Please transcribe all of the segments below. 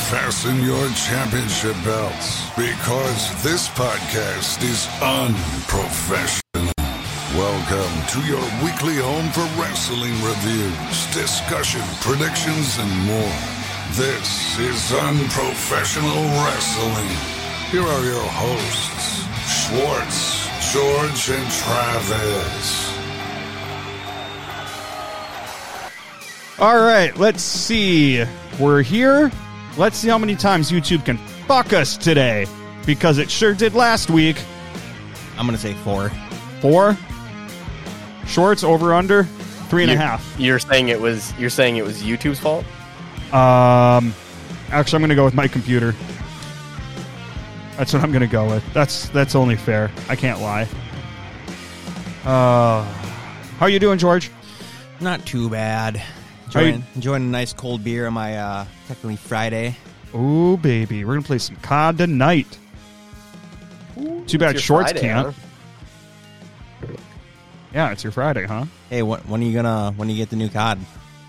fasten your championship belts because this podcast is unprofessional. Welcome to your weekly home for wrestling reviews, discussion, predictions, and more. This is Unprofessional Wrestling. Here are your hosts, Schwartz, George, and Travis. All right, let's see. We're here. Let's see how many times YouTube can fuck us today, because it sure did last week. I'm going to say 4. 4? Shorts, over, under? 3.5. You're saying it was YouTube's fault? Actually, I'm going to go with my computer. That's what I'm going to go with. That's only fair. I can't lie. How you doing, George? Not too bad. Enjoying a nice cold beer on my technically Friday. Ooh, baby. We're going to play some COD tonight. Ooh, too bad Shorts Friday, can't. Huh? Yeah, it's your Friday, huh? Hey, when you get the new COD?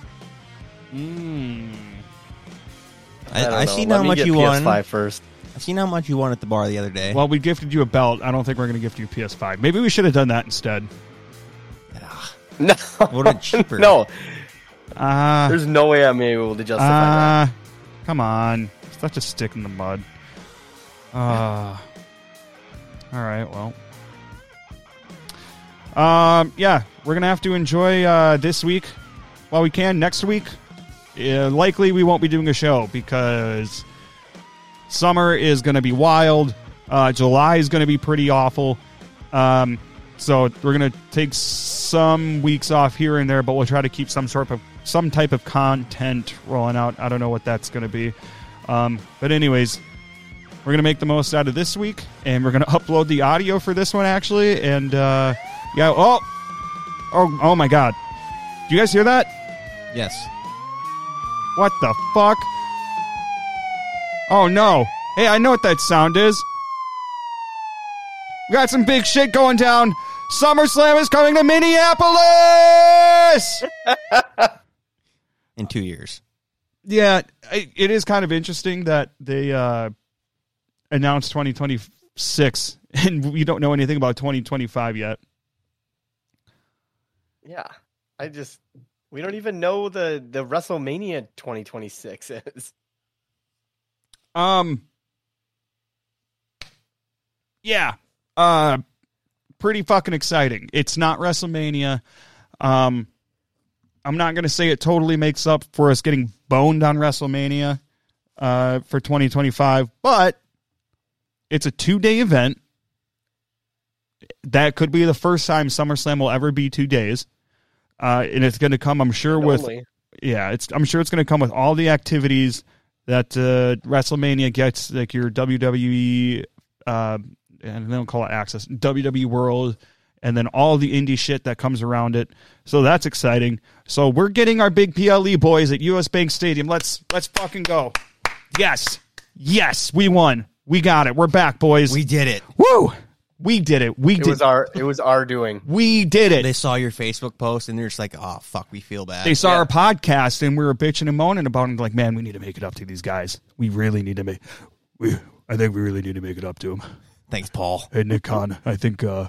I seen how much you won. PS5 first. I seen how much you won at the bar the other day. Well, we gifted you a belt. I don't think we're going to gift you a PS5. Maybe we should have done that instead. No. Would have been cheaper. No. There's no way I'm able to justify that. Come on. Such a stick in the mud. All right, well. Yeah, we're going to have to enjoy this week while we can. Next week, likely we won't be doing a show because summer is going to be wild. July is going to be pretty awful. So we're going to take some weeks off here and there, but we'll try to keep some type of content rolling out. I don't know what that's going to be. But anyways, we're going to make the most out of this week, and we're going to upload the audio for this one, actually. And, yeah, oh my God. Do you guys hear that? Yes. What the fuck? Oh, no. Hey, I know what that sound is. We got some big shit going down. SummerSlam is coming to Minneapolis! In 2 years. Yeah, it is kind of interesting that they announced 2026, and we don't know anything about 2025 yet. Yeah. We don't even know the WrestleMania 2026 is. Yeah. Pretty fucking exciting. It's not WrestleMania. I'm not going to say it totally makes up for us getting boned on WrestleMania for 2025, but it's a 2-day event. That could be the first time SummerSlam will ever be 2 days. And it's going to come, I'm sure, I'm sure it's going to come with all the activities that WrestleMania gets, like your WWE, and they don't call it Access, WWE World, and then all the indie shit that comes around it. So that's exciting. So we're getting our big PLE boys at US Bank Stadium. Let's fucking go. Yes, we won. We got it. We're back, boys. We did it. Woo! We did it. It was our doing. We did it. They saw your Facebook post and they're just like, oh, fuck, we feel bad. They saw our podcast and we were bitching and moaning about it. Like, man, we need to make it up to these guys. We really need to I think we really need to make it up to them. Thanks, Paul. Hey, Nick Khan, I think we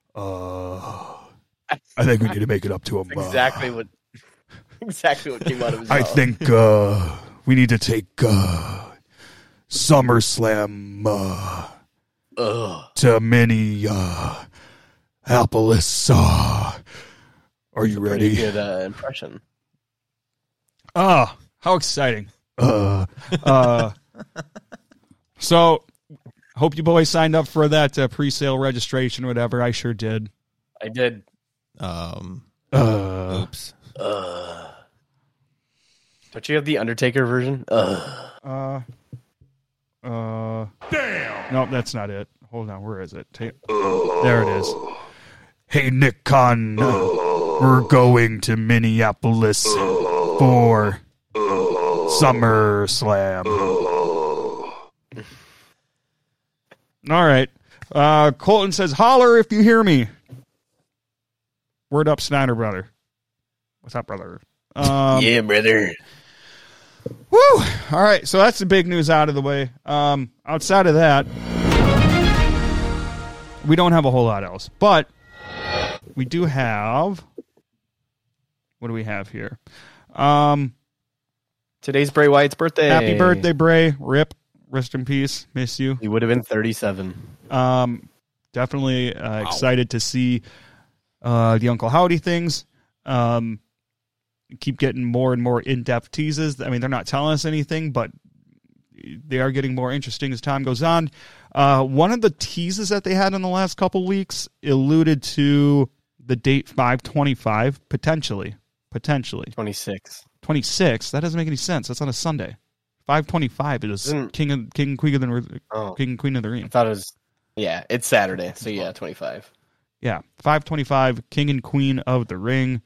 need to make it up to them. Exactly what came out of his mouth. I think we need to take SummerSlam to Minneapolis. Are you ready? Pretty good impression. How exciting. So, hope you boys signed up for that pre-sale registration or whatever. I sure did. I did. Oops. Don't you have the Undertaker version? Damn. Nope, that's not it. Hold on, where is it? There it is. Hey, Nick Khan, we're going to Minneapolis for SummerSlam. All right. Colton says, holler if you hear me. Word up, Snyder brother. What's up, brother? Yeah, brother. Woo! All right, so that's the big news out of the way. Outside of that, we don't have a whole lot else, but we do have. What do we have here? Today's Bray Wyatt's birthday. Happy birthday, Bray! Rip, rest in peace. Miss you. He would have been 37. Definitely excited to see the Uncle Howdy things. Keep getting more and more in-depth teases. I mean, they're not telling us anything, but they are getting more interesting as time goes on. One of the teases that they had in the last couple weeks alluded to the date 5/25, potentially. 26. 26? That doesn't make any sense. That's on a Sunday. 5/25 is King and Queen of the Ring. I thought it was, it's Saturday, so 25. Yeah, 5/25, King and Queen of the Ring.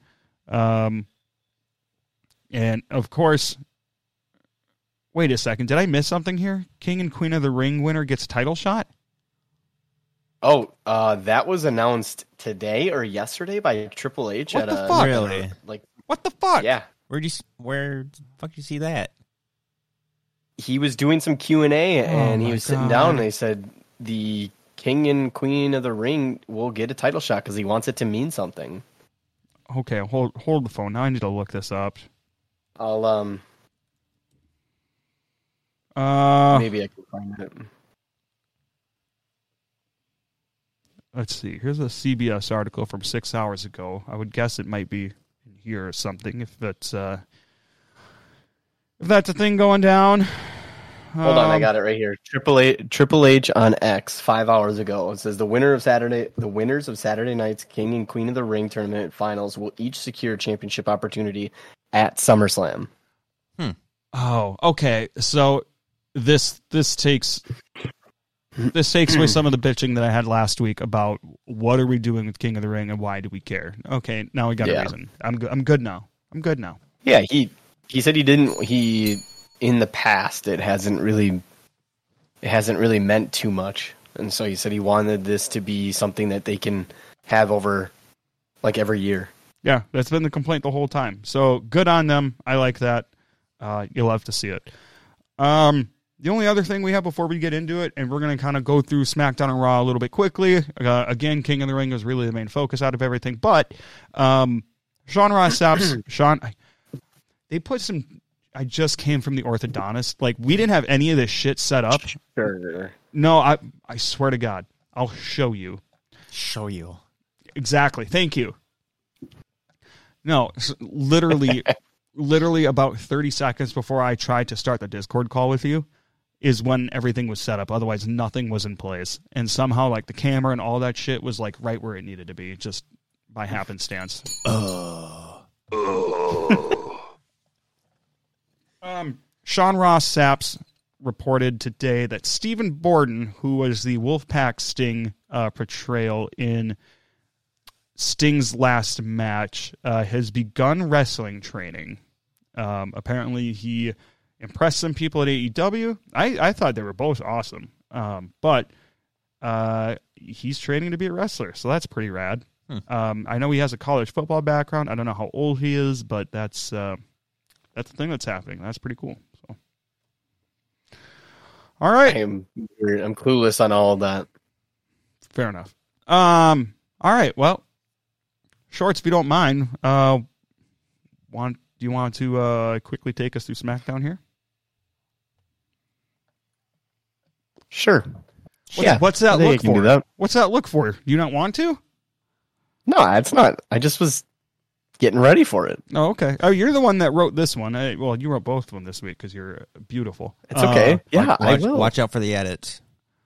And, of course, wait a second. Did I miss something here? King and Queen of the Ring winner gets title shot? Oh, that was announced today or yesterday by Triple H. What the fuck? Really? What the fuck? Yeah. Where the fuck did you see that? He was doing some Q&A, and he was sitting down, and they said the King and Queen of the Ring will get a title shot because he wants it to mean something. Okay, hold the phone. Now I need to look this up. I'll, maybe I can find it. Let's see. Here's a CBS article from 6 hours ago. I would guess it might be in here or something if that's a thing going down. Hold on, I got it right here. Triple H on X 5 hours ago. It says the winners of Saturday night's King and Queen of the Ring tournament finals will each secure a championship opportunity at SummerSlam. Oh, okay. So this takes away some of the bitching that I had last week about what are we doing with King of the Ring and why do we care? Okay, now we got a reason. I'm good now. Yeah, he said he didn't. In the past, it hasn't really meant too much, and so he said he wanted this to be something that they can have over like every year. Yeah, that's been the complaint the whole time. So good on them. I like that. You'll love to see it. The only other thing we have before we get into it, and we're going to kind of go through SmackDown and Raw a little bit quickly. Again, King of the Ring is really the main focus out of everything. But Sean Ross Sapp, they put some. I just came from the orthodontist. Like, we didn't have any of this shit set up. Sure. No, I swear to God, I'll show you. Show you. Exactly. Thank you. No, literally about 30 seconds before I tried to start the Discord call with you is when everything was set up. Otherwise, nothing was in place. And somehow, like, the camera and all that shit was, like, right where it needed to be, just by happenstance. Sean Ross Sapp reported today that Stephen Borden, who was the Wolfpack Sting portrayal in Sting's last match, has begun wrestling training. Apparently, he impressed some people at AEW. I thought they were both awesome, but he's training to be a wrestler, so that's pretty rad. I know he has a college football background. I don't know how old he is, but that's the thing that's happening. That's pretty cool. So, all right, I'm clueless on all of that. Fair enough. All right, well, Shorts, if you don't mind, do you want to quickly take us through SmackDown here? Sure. What's that look for? That. What's that look for? Do you not want to? No, it's not. I just was getting ready for it. Oh, okay. Oh, you're the one that wrote this one. Well, you wrote both of them this week because you're beautiful. It's okay. I will. Watch out for the edits.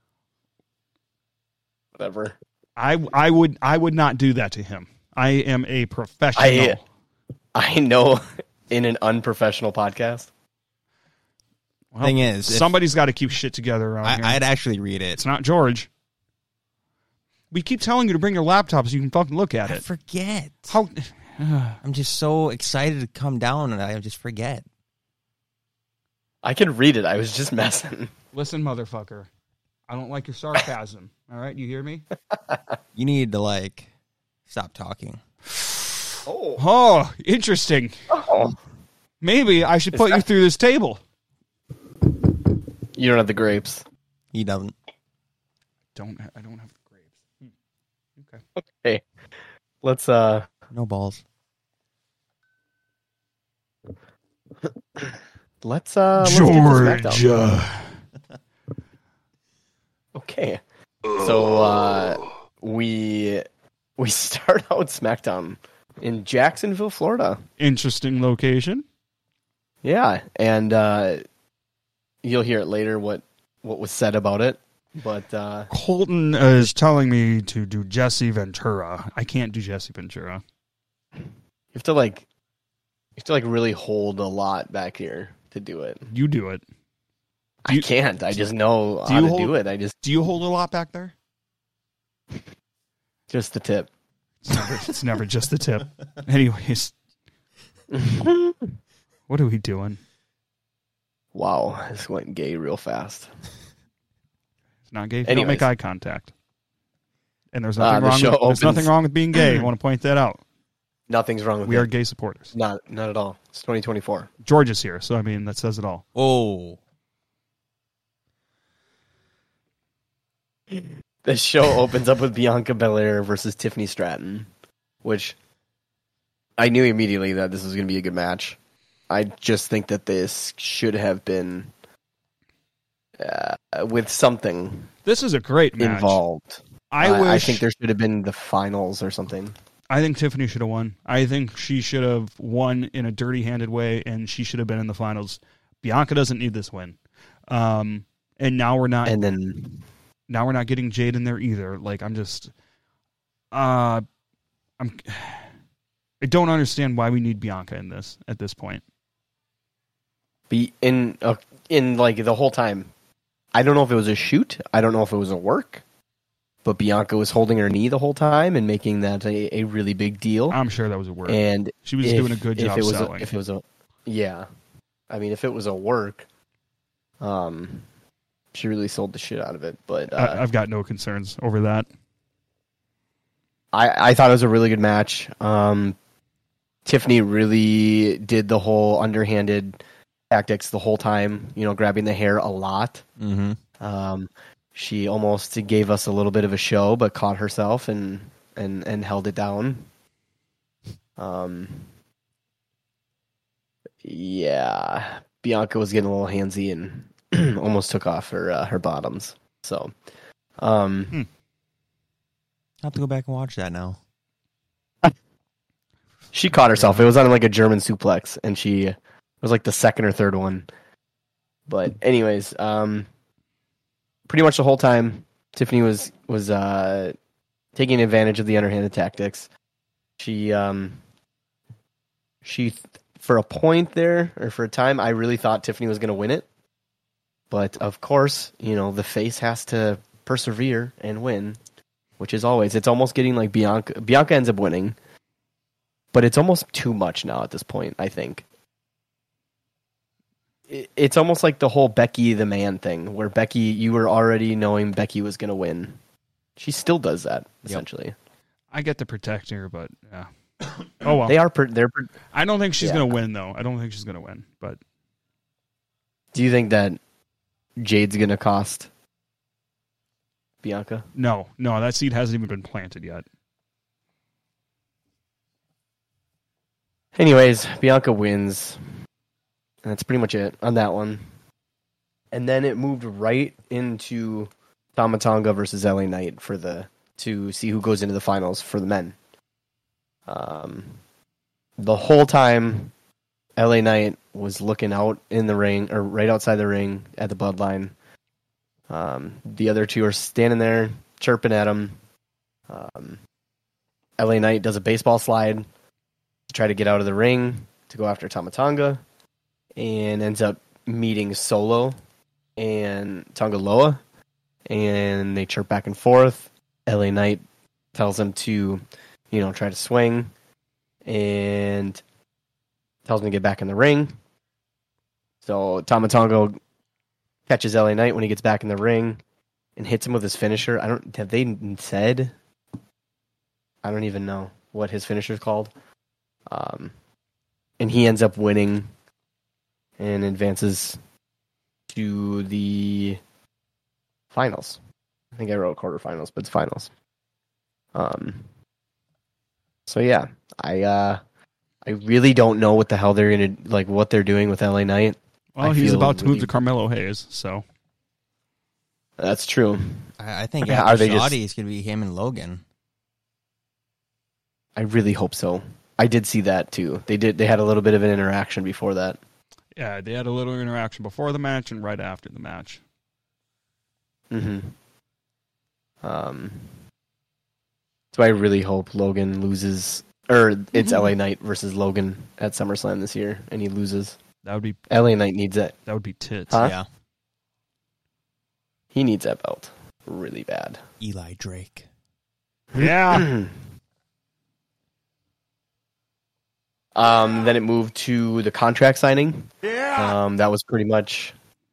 Whatever. I would not do that to him. I am a professional. I know in an unprofessional podcast. Well, thing is, somebody's got to keep shit together around here. I'd actually read it. It's not George. We keep telling you to bring your laptop so you can fucking look at it. I forget. How? I'm just so excited to come down and I just forget. I can read it. I was just messing. Listen, motherfucker. I don't like your sarcasm. All right, you hear me? You need to stop talking. Oh, interesting. Oh. Maybe I should put you through this table. You don't have the grapes. He doesn't. I don't have the grapes. Okay. Okay. Let's No balls. let's get to SmackDown. Georgia. Okay. So we start out SmackDown in Jacksonville, Florida. Interesting location. Yeah, and you'll hear it later what was said about it. But Colton is telling me to do Jesse Ventura. I can't do Jesse Ventura. you have to really hold a lot back here to do it. You do it. I can't. I just know how to do it. Do you hold a lot back there? Just the tip. It's never just the tip. Anyways. What are we doing? Wow, this went gay real fast. It's not gay if you don't make eye contact. And there's nothing nothing wrong with being gay. I want to point that out. Nothing's wrong with it. We are gay supporters. Not at all. It's 2024. George is here, so I mean that says it all. Oh. The show opens up with Bianca Belair versus Tiffany Stratton, which I knew immediately that this was going to be a good match. I just think that this should have been with something. This is a great match. Involved. I think there should have been the finals or something. I think Tiffany should have won. I think she should have won in a dirty-handed way, and she should have been in the finals. Bianca doesn't need this win, and now we're not. And then now we're not getting Jade in there either. Like I don't understand why we need Bianca in this at this point. Be in like the whole time. I don't know if it was a shoot. I don't know if it was a work. But Bianca was holding her knee the whole time and making that a really big deal. I'm sure that was a work. And she was doing a good job selling. If it was a work, she really sold the shit out of it. But I've got no concerns over that. I thought it was a really good match. Tiffany really did the whole underhanded tactics the whole time, grabbing the hair a lot. Mm-hmm. She almost gave us a little bit of a show, but caught herself and held it down. Yeah, Bianca was getting a little handsy and almost took off her bottoms. So, I'll have to go back and watch that now. She caught herself. It was on like a German suplex, and it was like the second or third one. But anyways, pretty much the whole time, Tiffany was taking advantage of the underhanded tactics. She for a point there, or for a time, I really thought Tiffany was going to win it. But of course, the face has to persevere and win, which is always. It's almost getting like Bianca. Bianca ends up winning, but it's almost too much now at this point, I think. It's almost like the whole Becky the man thing, where Becky, you were already knowing Becky was going to win. She still does that, essentially. Yep. I get to protect her, but yeah. Oh well. They're. I don't think she's going to win, though. I don't think she's going to win. But do you think that Jade's going to cost Bianca? No, that seed hasn't even been planted yet. Anyways, Bianca wins. And that's pretty much it on that one. And then it moved right into Tama Tonga versus LA Knight to see who goes into the finals for the men. The whole time, LA Knight was looking out in the ring, or right outside the ring at the bloodline. The other two are standing there chirping at him. LA Knight does a baseball slide to try to get out of the ring to go after Tama Tonga, and ends up meeting Solo and Tonga Loa, and they chirp back and forth. LA Knight tells him to, try to swing, and tells him to get back in the ring. So Tama Tonga catches LA Knight when he gets back in the ring and hits him with his finisher. Have they said? I don't even know what his finisher is called. And he ends up winning and advances to the finals. I think I wrote quarterfinals, but it's finals. So yeah, I really don't know what the hell they're gonna like. What they're doing with LA Knight. Well, he's about to move to Carmelo Hayes, so that's true. I think Are after they Saudi, it's going to be him and Logan. I really hope so. I did see that too. They had a little bit of an interaction before that. Yeah, they had a little interaction before the match and right after the match. Mm-hmm. So I really hope Logan loses, or it's LA Knight versus Logan at SummerSlam this year, and he loses. That would be LA Knight needs it. That would be tits. Huh? Yeah. He needs that belt really bad. Eli Drake. Yeah. Then it moved to the contract signing. Yeah. That was pretty much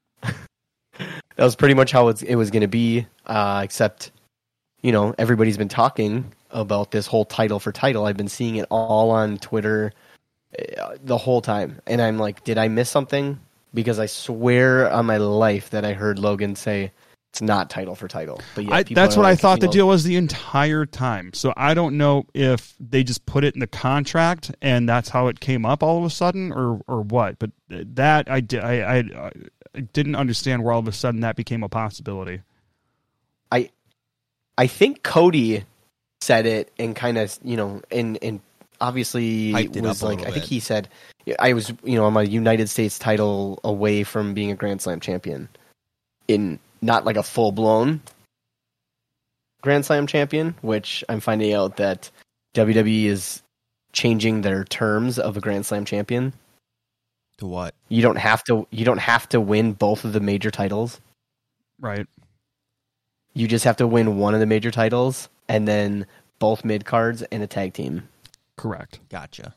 how it was going to be. Except, everybody's been talking about this whole title for title. I've been seeing it all on Twitter the whole time, and I'm like, did I miss something? Because I swear on my life that I heard Logan say it's not title for title. But yeah, that's what I thought the deal was the entire time. So I don't know if they just put it in the contract and that's how it came up all of a sudden, or what. But that I didn't understand where all of a sudden that became a possibility. I think Cody said it and kind of and obviously hyped it was up a like, little I think bit. he said, I was I'm a United States title away from being a Grand Slam champion, in not like a full blown Grand Slam champion, which I'm finding out that WWE is changing their terms of a Grand Slam champion. To what? You don't have to win both of the major titles. Right. You just have to win one of the major titles and then both mid cards and a tag team. Correct. Gotcha.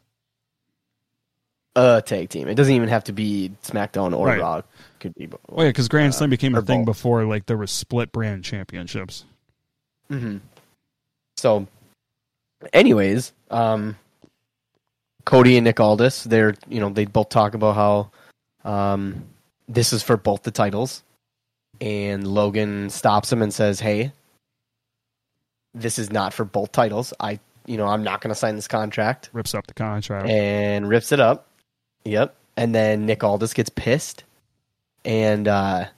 A tag team. It doesn't even have to be SmackDown or Right. Raw. Could be. Oh yeah, because Grand Slam became a or thing both. before, like there was split brand championships. Mm-hmm. So, anyways, Cody and Nick Aldis, they both talk about how this is for both the titles, and Logan stops him and says, "Hey, this is not for both titles. I'm not going to sign this contract." Rips up the contract. And rips it up. Yep. And then Nick Aldis gets pissed, and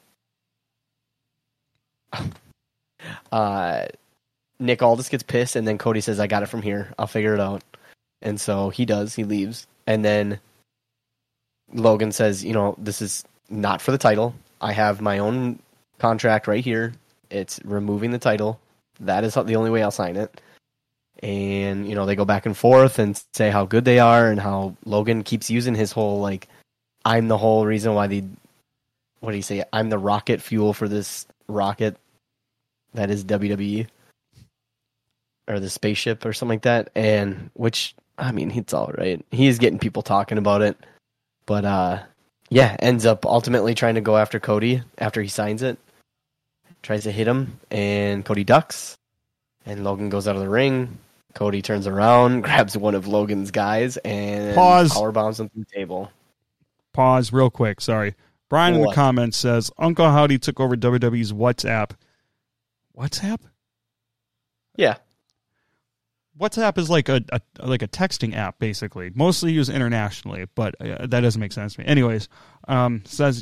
Nick Aldis gets pissed, and then Cody says, "I got it from here. I'll figure it out." And so he does. He leaves. And then Logan says, this is not for the title. I have my own contract right here. It's removing the title. That is the only way I'll sign it. And, they go back and forth and say how good they are and how Logan keeps using his whole, like, I'm the whole reason why what do you say? I'm the rocket fuel for this rocket that is WWE. Or the spaceship or something like that. And which, I mean, it's all right. He's getting people talking about it. But, ends up ultimately trying to go after Cody after he signs it. Tries to hit him, and Cody ducks. And Logan goes out of the ring. Cody turns around, grabs one of Logan's guys, and powerbombs him through the table. Pause real quick. Sorry. Brian in the What? comments says, Uncle Howdy took over WWE's WhatsApp. WhatsApp? Yeah. WhatsApp is like a texting app, basically. Mostly used internationally, but that doesn't make sense to me. Anyways, says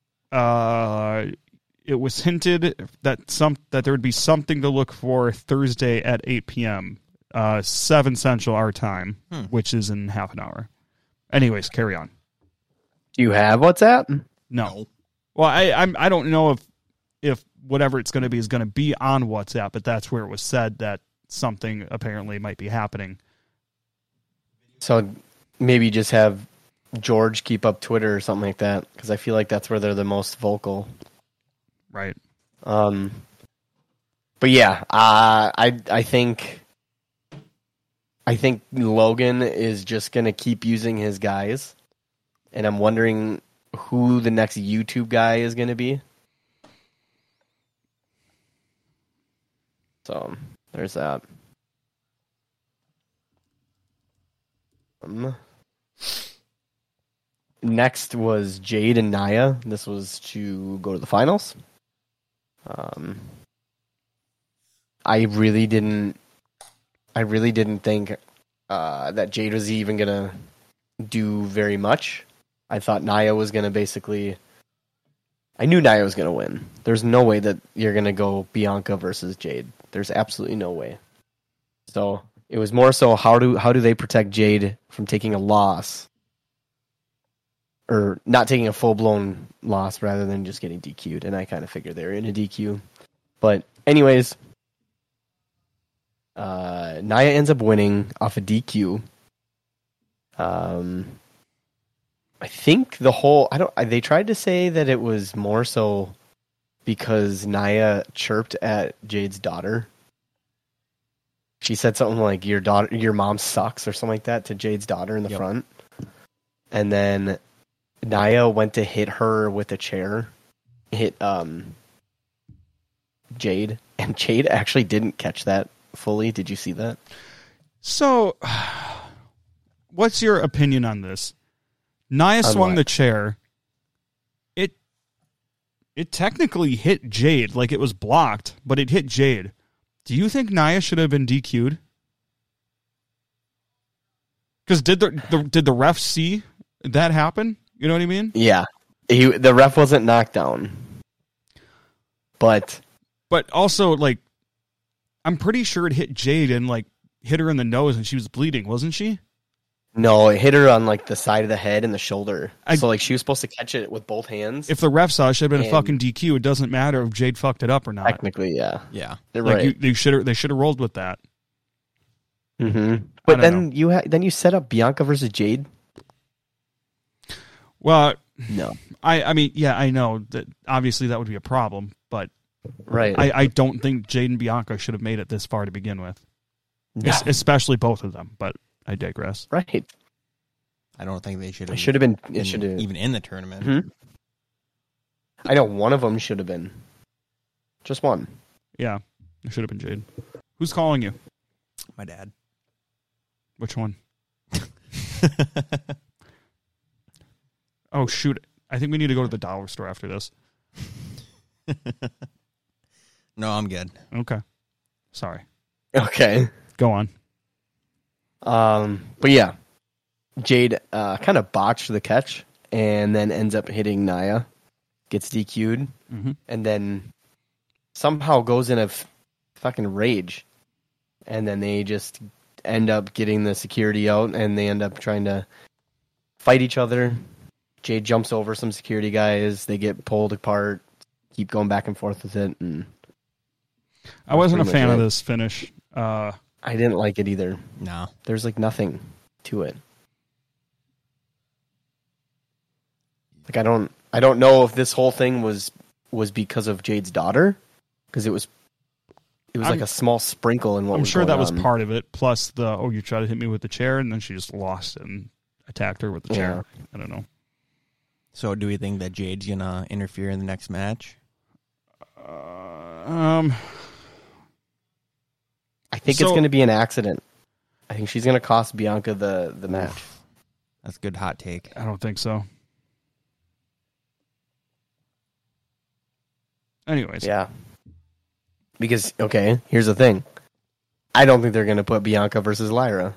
it was hinted that there would be something to look for Thursday at 8 p.m. 7 Central our time, which is in half an hour. Anyways, carry on. Do you have WhatsApp? No. Well, I don't know if whatever it's going to be is going to be on WhatsApp, but that's where it was said that something apparently might be happening. So maybe just have George keep up Twitter or something like that, because I feel like that's where they're the most vocal. Right. But yeah, I think Logan is just gonna keep using his guys, and I'm wondering who the next YouTube guy is gonna be. So there's that. next was Jade and Nia. This was to go to the finals. I really didn't think that Jade was even gonna do very much. I thought Nia was gonna I knew Nia was gonna win. There's no way that you're gonna go Bianca versus Jade. There's absolutely no way. So it was more so how do they protect Jade from taking a loss, or not taking a full blown loss rather than just getting DQ'd. And I kind of figured they were in a DQ. But anyways, Nia ends up winning off a DQ. I think they tried to say that it was more so because Nia chirped at Jade's daughter. She said something like your mom sucks or something like that to Jade's daughter in the front. And then Nia went to hit her with a chair. Hit Jade, and Jade actually didn't catch that fully. Did you see that? So, what's your opinion on this? Nia swung the chair. It technically hit Jade, like it was blocked, but it hit Jade. Do you think Nia should have been DQ'd? Because did the ref see that happen? You know what I mean? Yeah, the ref wasn't knocked down, but also like I'm pretty sure it hit Jade and like hit her in the nose and she was bleeding, wasn't she? No, it hit her on like the side of the head and the shoulder. So like she was supposed to catch it with both hands. If the ref saw it, should have been a fucking DQ. It doesn't matter if Jade fucked it up or not. Technically, yeah. They're like right. They should have rolled with that. Mm-hmm. But then you set up Bianca versus Jade. Well, no. I mean, yeah, I know that obviously that would be a problem, but right. I don't think Jade and Bianca should have made it this far to begin with. Yeah. Especially both of them, but I digress. Right. I don't think they should have. It should have been. Even in the tournament. Mm-hmm. I know one of them should have been. Just one. Yeah, it should have been Jade. Who's calling you? My dad. Which one? Oh shoot! I think we need to go to the dollar store after this. No, I'm good. Okay. Sorry. Okay. Go on. But yeah, Jade kind of botched the catch and then ends up hitting Nia, gets DQ'd, and then somehow goes in a fucking rage, and then they just end up getting the security out, and they end up trying to fight each other. Jade jumps over some security guys. They get pulled apart, keep going back and forth with it. And I wasn't a fan of this finish. I didn't like it either. No. There's like nothing to it. Like I don't know if this whole thing was because of Jade's daughter, because it was like a small sprinkle in what I'm was sure going that was on. part of it. Plus you tried to hit me with the chair, and then she just lost and attacked her with the chair. I don't know. So do we think that Jade's gonna interfere in the next match? I think it's going to be an accident. I think she's going to cost Bianca the match. That's a good hot take. I don't think so. Anyways. Yeah. Because, okay, here's the thing. I don't think they're going to put Bianca versus Lyra.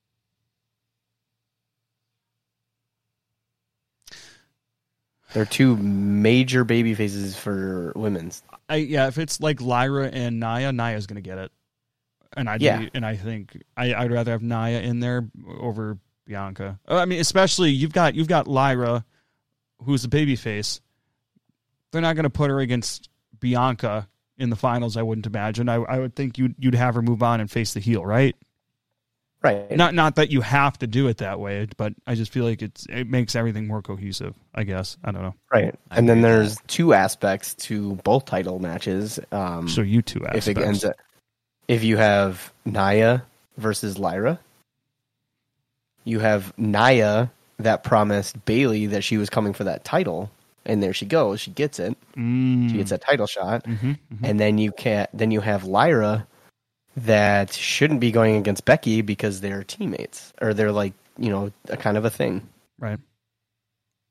They're two major baby faces for women's. If it's like Lyra and Nia's going to get it. And I think I'd rather have Nia in there over Bianca. I mean, especially you've got Lyra, who's a baby face. They're not going to put her against Bianca in the finals. I wouldn't imagine. I would think you'd have her move on and face the heel, right? Right. Not that you have to do it that way, but I just feel like it makes everything more cohesive, I guess. I don't know. Right. And then there's two aspects to both title matches. So you two aspects. If you have Nia versus Lyra, you have Nia that promised Bayley that she was coming for that title, and there she goes. She gets it. She gets that title shot. And then you have Lyra that shouldn't be going against Becky because they're teammates, or they're like, a kind of a thing. Right.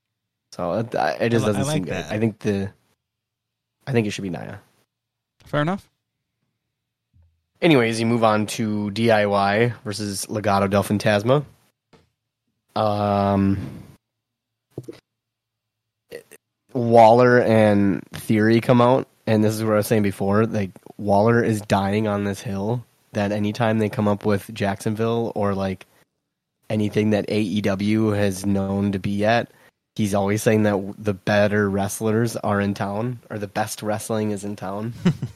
So it just doesn't I like seem good. that. I think it should be Nia. Fair enough. Anyways, you move on to DIY versus Legado del Fantasma. Waller and Theory come out, and this is what I was saying before. Like, Waller is dying on this hill that anytime they come up with Jacksonville or like anything that AEW has known to be at, he's always saying that the better wrestlers are in town, or the best wrestling is in town.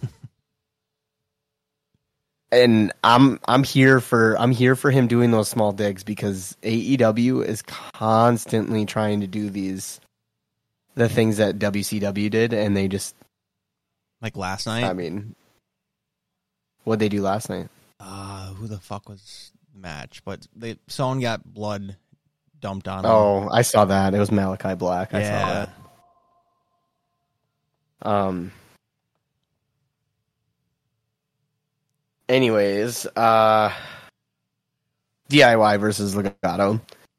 And I'm here for him doing those small digs, because AEW is constantly trying to do the things that WCW did, and they just, Like last night. I mean, what'd they do last night? Who the fuck was the match? But someone got blood dumped on him. Oh, I saw that. It was Malachi Black. I Yeah. saw that. Anyways, DIY versus Legado.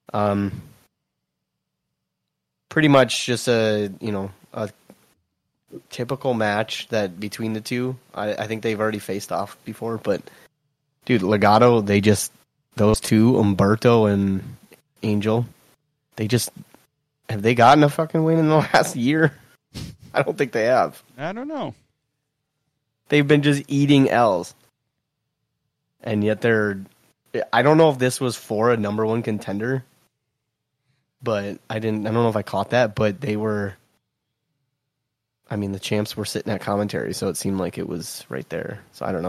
Pretty much just a typical match that between the two. I think they've already faced off before, but dude, Legado, those two, Humberto and Angel, have they gotten a fucking win in the last year? I don't think they have. I don't know. They've been just eating L's. And yet I don't know if this was for a number one contender, but I don't know if I caught that, but they were, I mean, the champs were sitting at commentary, so it seemed like it was right there. So I don't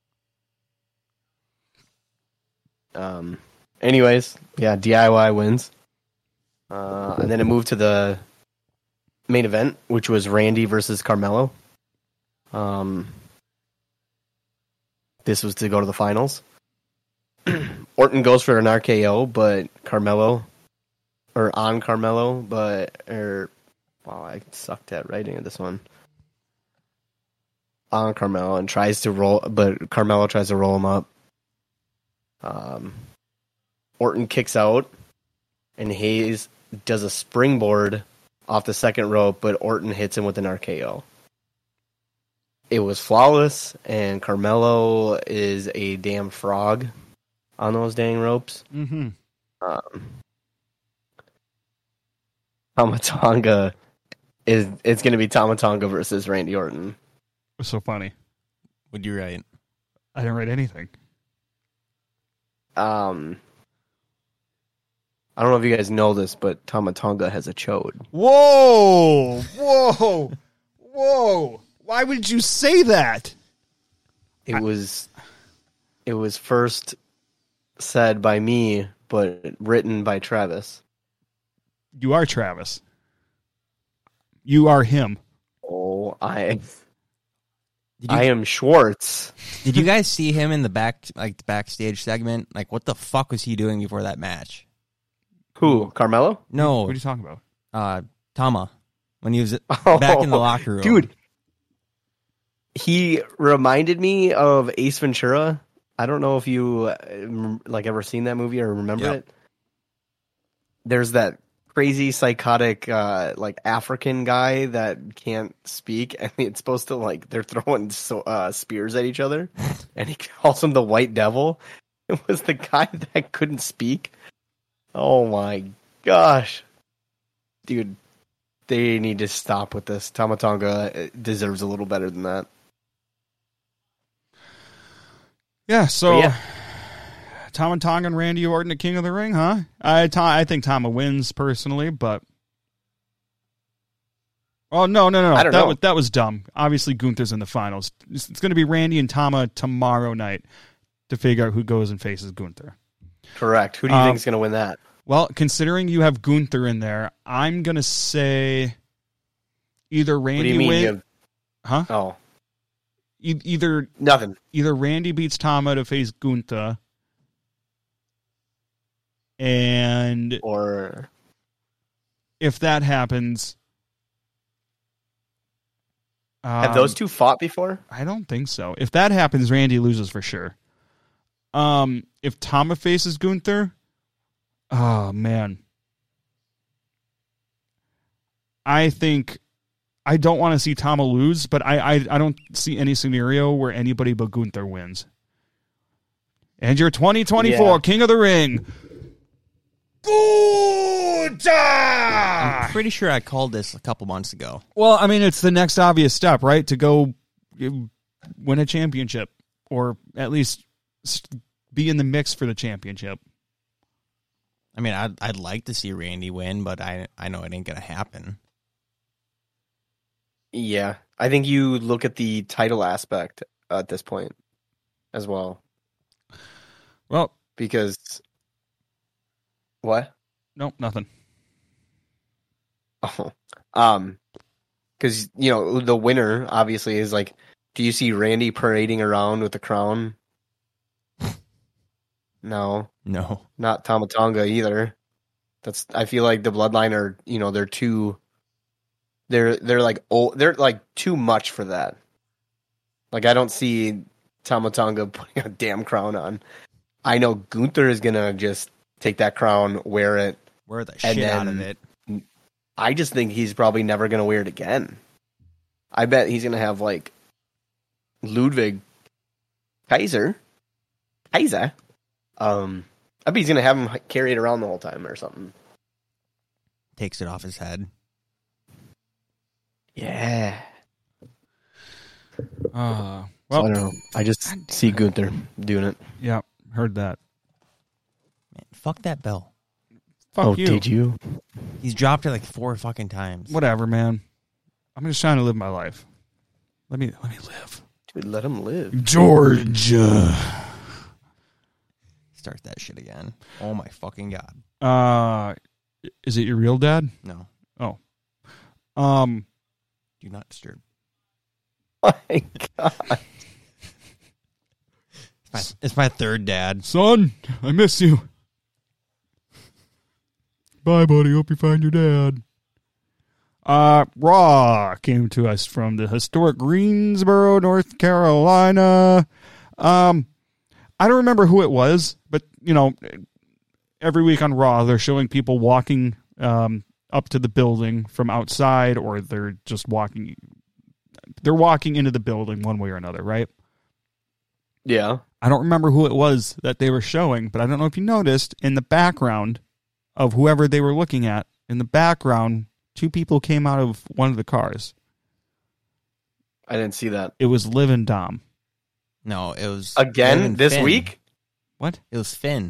know. Anyways, yeah, DIY wins. And then it moved to the main event, which was Randy versus Carmelo. This was to go to the finals. Orton goes for an RKO, but Carmelo, wow, I sucked at writing at this one. On Carmelo, and tries to roll, but Carmelo tries to roll him up. Orton kicks out, and Hayes does a springboard off the second rope, but Orton hits him with an RKO. It was flawless, and Carmelo is a damn frog on those dang ropes. Mm-hmm. Tama Tonga it's going to be Tama Tonga versus Randy Orton. It was so funny. Would you write? I didn't write anything. I don't know if you guys know this, but Tama Tonga has a chode. Whoa! Whoa! Whoa! Why would you say that? It was first said by me, but written by Travis. You are Travis. You are him. Oh, I am Schwartz. Did you guys see him in the backstage segment? Like, what the fuck was he doing before that match? Who? Carmelo? No, What are you talking about? Tama, when he was back in the locker room. Dude, he reminded me of Ace Ventura. I don't know if you ever seen that movie or remember it. There's that crazy psychotic African guy that can't speak, and it's supposed to they're throwing spears at each other, and he calls him the White Devil. It was the guy that couldn't speak. Oh my gosh, dude, they need to stop with this. Tama Tonga deserves a little better than that. Yeah, so Yeah. Tama Tonga and Randy Orton at King of the Ring, huh? I think Tama wins personally, but no. I don't know. That was dumb. Obviously, Gunther's in the finals. It's going to be Randy and Tama tomorrow night to figure out who goes and faces Gunther. Correct. Who do you think is going to win that? Well, considering you have Gunther in there, I'm going to say either Randy What do you mean? wins. Huh? Oh, Either nothing. Either Randy beats Tama to face Gunther, and Or if that happens, have those two fought before? I don't think so. If that happens, Randy loses for sure. If Tama faces Gunther, oh man, I think I don't want to see Tama lose, but I don't see any scenario where anybody but Gunther wins. And your 2024 King of the Ring, Gunther! I'm pretty sure I called this a couple months ago. Well, I mean, it's the next obvious step, right? To go win a championship, or at least be in the mix for the championship. I mean, I'd like to see Randy win, but I know it ain't going to happen. Yeah, I think you look at the title aspect at this point as well. Well, because what? No, nothing. Oh, because the winner obviously is like, do you see Randy parading around with the crown? No, not Tama Tonga either. I feel like the Bloodline are, they're too. They're like old. They're like too much for that. Like, I don't see Tama Tonga putting a damn crown on. I know Gunther is gonna just take that crown, wear it, wear the shit out of it. I just think he's probably never gonna wear it again. I bet he's gonna have like Ludwig Kaiser. I bet he's gonna have him carry it around the whole time or something. Takes it off his head. Yeah. Well, I don't know. I just see Gunther doing it. Yeah, heard that. Man, fuck that bell. Fuck you. Did you? He's dropped it like 4 fucking times. Whatever, man. I'm just trying to live my life. Let me live. Dude, let him live. Georgia. Start that shit again. Oh my fucking god. Is it your real dad? No. Oh. Do not disturb. Oh my god. It's my third dad. Son, I miss you. Bye, buddy. Hope you find your dad. Raw came to us from the historic Greensboro, North Carolina. I don't remember who it was, but, every week on Raw, they're showing people walking up to the building from outside, or they're just walking. They're walking into the building one way or another, right? Yeah. I don't remember who it was that they were showing, but I don't know if you noticed in the background of whoever they were looking at, in the background, 2 people came out of one of the cars. I didn't see that. It was Liv and Dom. No, it was again this Finn. week. What? It was Finn.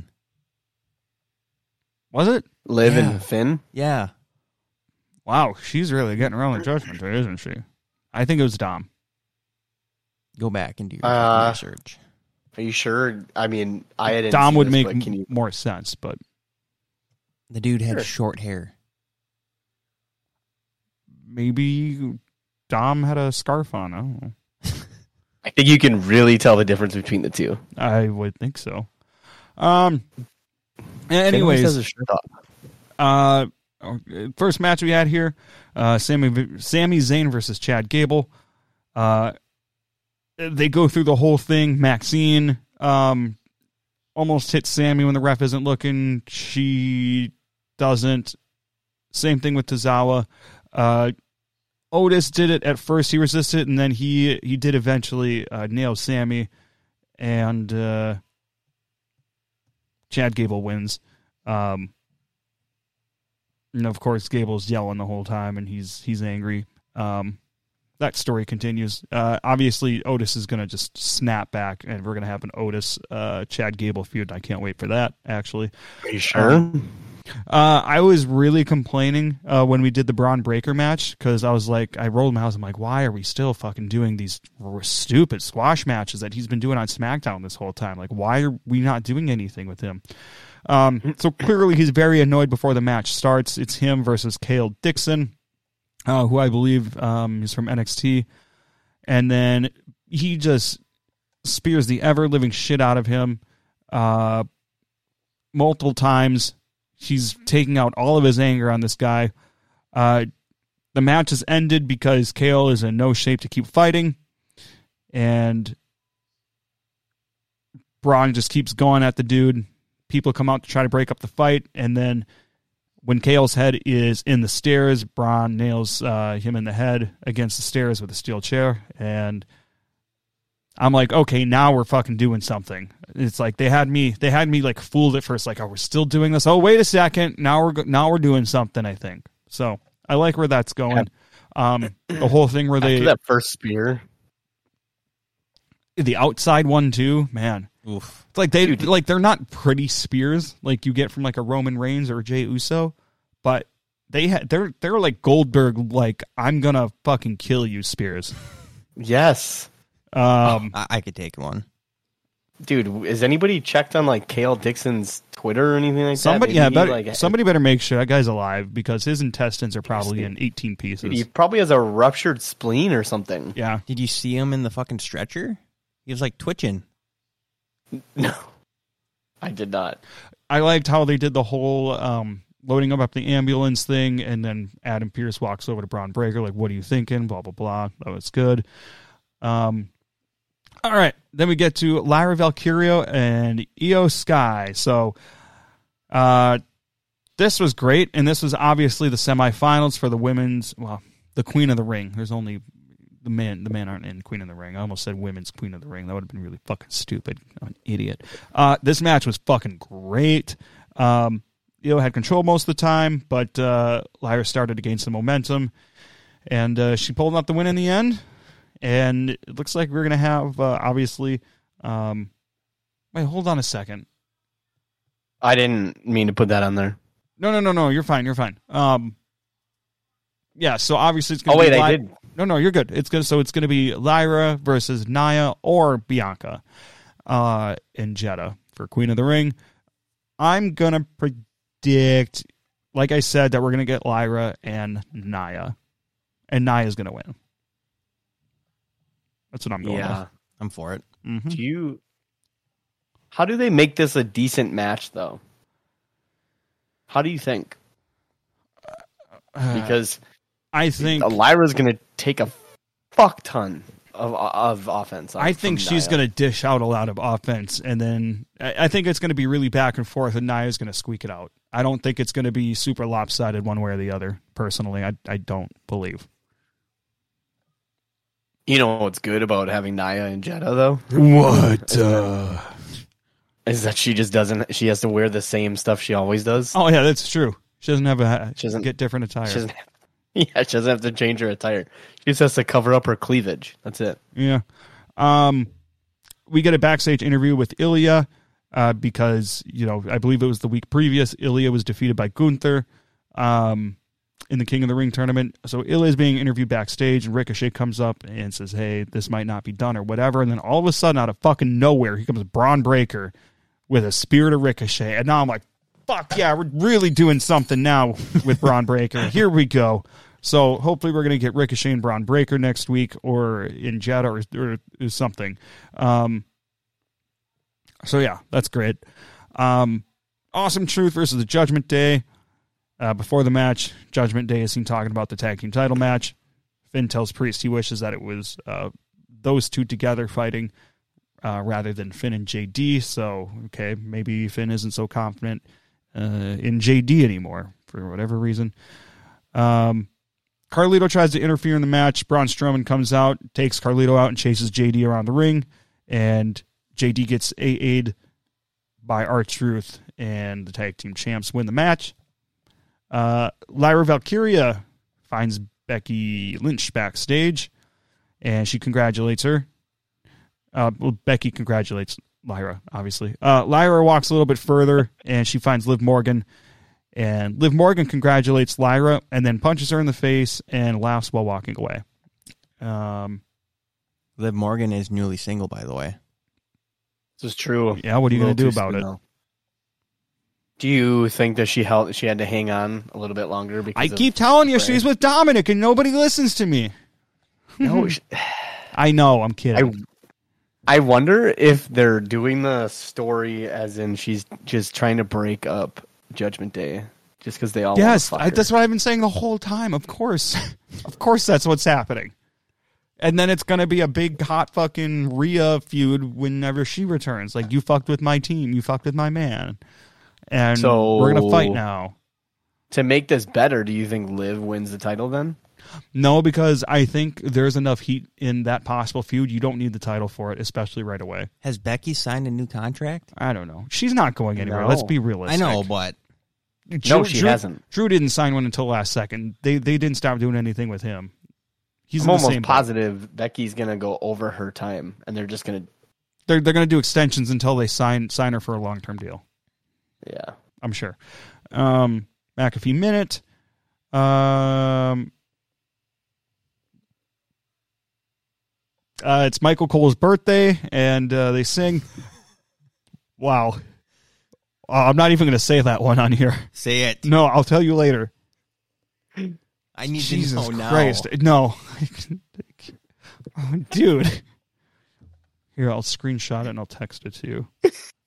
Was it? Liv Yeah. and Finn. Yeah. Wow, she's really getting around the Judgment Day, isn't she? I think it was Dom. Go back and do your research. Are you sure? I mean, I didn't. Dom see would this, make but can you... more sense, but The dude had Sure. short hair. maybe Dom had a scarf on. I don't know. I think you can really tell the difference between the two. I would think so. Finn always Anyways, has a shirt off. First match we had here, Sami Zayn versus Chad Gable. They go through the whole thing. Maxine almost hits Sami when the ref isn't looking. She doesn't. Same thing with Tozawa. Otis did it at first. He resisted, and then he did eventually nail Sami, and Chad Gable wins. And of course, Gable's yelling the whole time, and he's angry. That story continues. Obviously, Otis is going to just snap back, and we're going to have an Otis Chad Gable feud. I can't wait for that, actually. Are you sure? I was really complaining when we did the Braun Breaker match, because I was like, I rolled my eyes. I'm like, why are we still fucking doing these stupid squash matches that he's been doing on SmackDown this whole time? Like, why are we not doing anything with him? So clearly he's very annoyed before the match starts. It's him versus Kale Dixon, who I believe is from NXT. And then he just spears the ever-living shit out of him multiple times. He's taking out all of his anger on this guy. The match is ended because Kale is in no shape to keep fighting. And Braun just keeps going at the dude. People come out to try to break up the fight. And then When KO's head is in the stairs, Braun nails him in the head against the stairs with a steel chair, and I'm like, okay, now we're fucking doing something. It's like they had me like fooled at first, like, oh, we're still doing this. Oh, wait a second, now we're doing something. I think so. I like where that's going. The whole thing where After that first spear, the outside one too, man. Oof. It's like they're not pretty spears like you get from like a Roman Reigns or a Jey Uso, but they're like Goldberg, like, I'm gonna fucking kill you spears. yes. I could take one. Dude, has anybody checked on like Kale Dixon's Twitter or anything like somebody, that? Somebody better make sure that guy's alive, because his intestines are probably in 18 pieces. Dude, he probably has a ruptured spleen or something. Yeah. Did you see him in the fucking stretcher? He was like twitching. No, I did not. I liked how they did the whole loading up the ambulance thing, and then Adam Pearce walks over to Braun Breaker, like, what are you thinking? Blah, blah, blah. That was good. All right, then we get to Lyra Valkyria and Io Sky. So this was great, and this was obviously the semifinals for the women's, well, the Queen of the Ring. There's only the men aren't in Queen of the Ring. I almost said women's Queen of the Ring. That would have been really fucking stupid. I'm an idiot. This match was fucking great. Io had control most of the time, but Lyra started to gain some momentum, and she pulled out the win in the end. And it looks like we're going to have, obviously... wait, hold on a second. I didn't mean to put that on there. No. You're fine. Yeah, so obviously it's going to be... Oh, wait, I did. No, you're good. It's going to be Lyra versus Nia or Bianca in Jeddah for Queen of the Ring. I'm going to predict, like I said, that we're going to get Lyra and Nia. And Nia's going to win. That's what I'm going with. I'm for it. Mm-hmm. How do they make this a decent match, though? How do you think? Because I think Lyra's going to take a fuck ton of offense. I think she's going to dish out a lot of offense, and then I think it's going to be really back and forth, and Nia's going to squeak it out. I don't think it's going to be super lopsided one way or the other, personally. I don't believe. You know what's good about having Nia in Jeddah, though? What? Is that she just doesn't... She has to wear the same stuff she always does. Oh, yeah, that's true. She doesn't have she doesn't get different attire. She doesn't have to change her attire. She just has to cover up her cleavage. That's it. Yeah. We get a backstage interview with Ilya because, I believe it was the week previous, Ilya was defeated by Gunther in the King of the Ring tournament. So Ilya is being interviewed backstage, and Ricochet comes up and says, hey, this might not be done or whatever. And then all of a sudden, out of fucking nowhere, here comes Braun Breaker with a spear to Ricochet. And now I'm like, fuck yeah, we're really doing something now with Braun Breaker. Here we go. So hopefully we're going to get Ricochet and Braun Breaker next week or in Jeddah or something. So yeah, that's great. Awesome Truth versus the Judgment Day. Before the match, Judgment Day is seen talking about the tag team title match. Finn tells Priest he wishes that it was those two together fighting rather than Finn and JD. So, okay, maybe Finn isn't so confident in JD anymore for whatever reason. Carlito tries to interfere in the match. Braun Strowman comes out, takes Carlito out, and chases JD around the ring. And JD gets AA'd by R-Truth, and the tag team champs win the match. Lyra Valkyria finds Becky Lynch backstage, and she congratulates her. Becky congratulates Lyra, obviously. Lyra walks a little bit further, and she finds Liv Morgan. And Liv Morgan congratulates Lyra, and then punches her in the face and laughs while walking away. Liv Morgan is newly single, by the way. This is true. Yeah, what are you going to do about it? Do you think that she had to hang on a little bit longer? Because I keep telling you, she's with Dominic, and nobody listens to me. No, I know. I'm kidding. I wonder if they're doing the story as in she's just trying to break up Judgment Day, just because they all yes, want to fuck her. That's what I've been saying the whole time. Of course, that's what's happening. And then it's going to be a big hot fucking Rhea feud whenever she returns. Like, you fucked with my team, you fucked with my man. And so we're going to fight now. to make this better, do you think Liv wins the title then? No, because I think there's enough heat in that possible feud. You don't need the title for it, especially right away. Has Becky signed a new contract? I don't know. She's not going anywhere. No. Let's be realistic. I know, but No, she hasn't. Drew didn't sign one until last second. They didn't stop doing anything with him. He's I'm in the almost same boat. positive Becky's gonna go over her time, and they're just gonna. They're going to do extensions until they sign her for a long-term deal. Yeah. I'm sure. McAfee Minute. It's Michael Cole's birthday, and they sing. Wow. I'm not even going to say that one on here. say it. No, I'll tell you later. I need Jesus to know Christ. now. No. Oh, dude. Here, I'll screenshot it and I'll text it to you.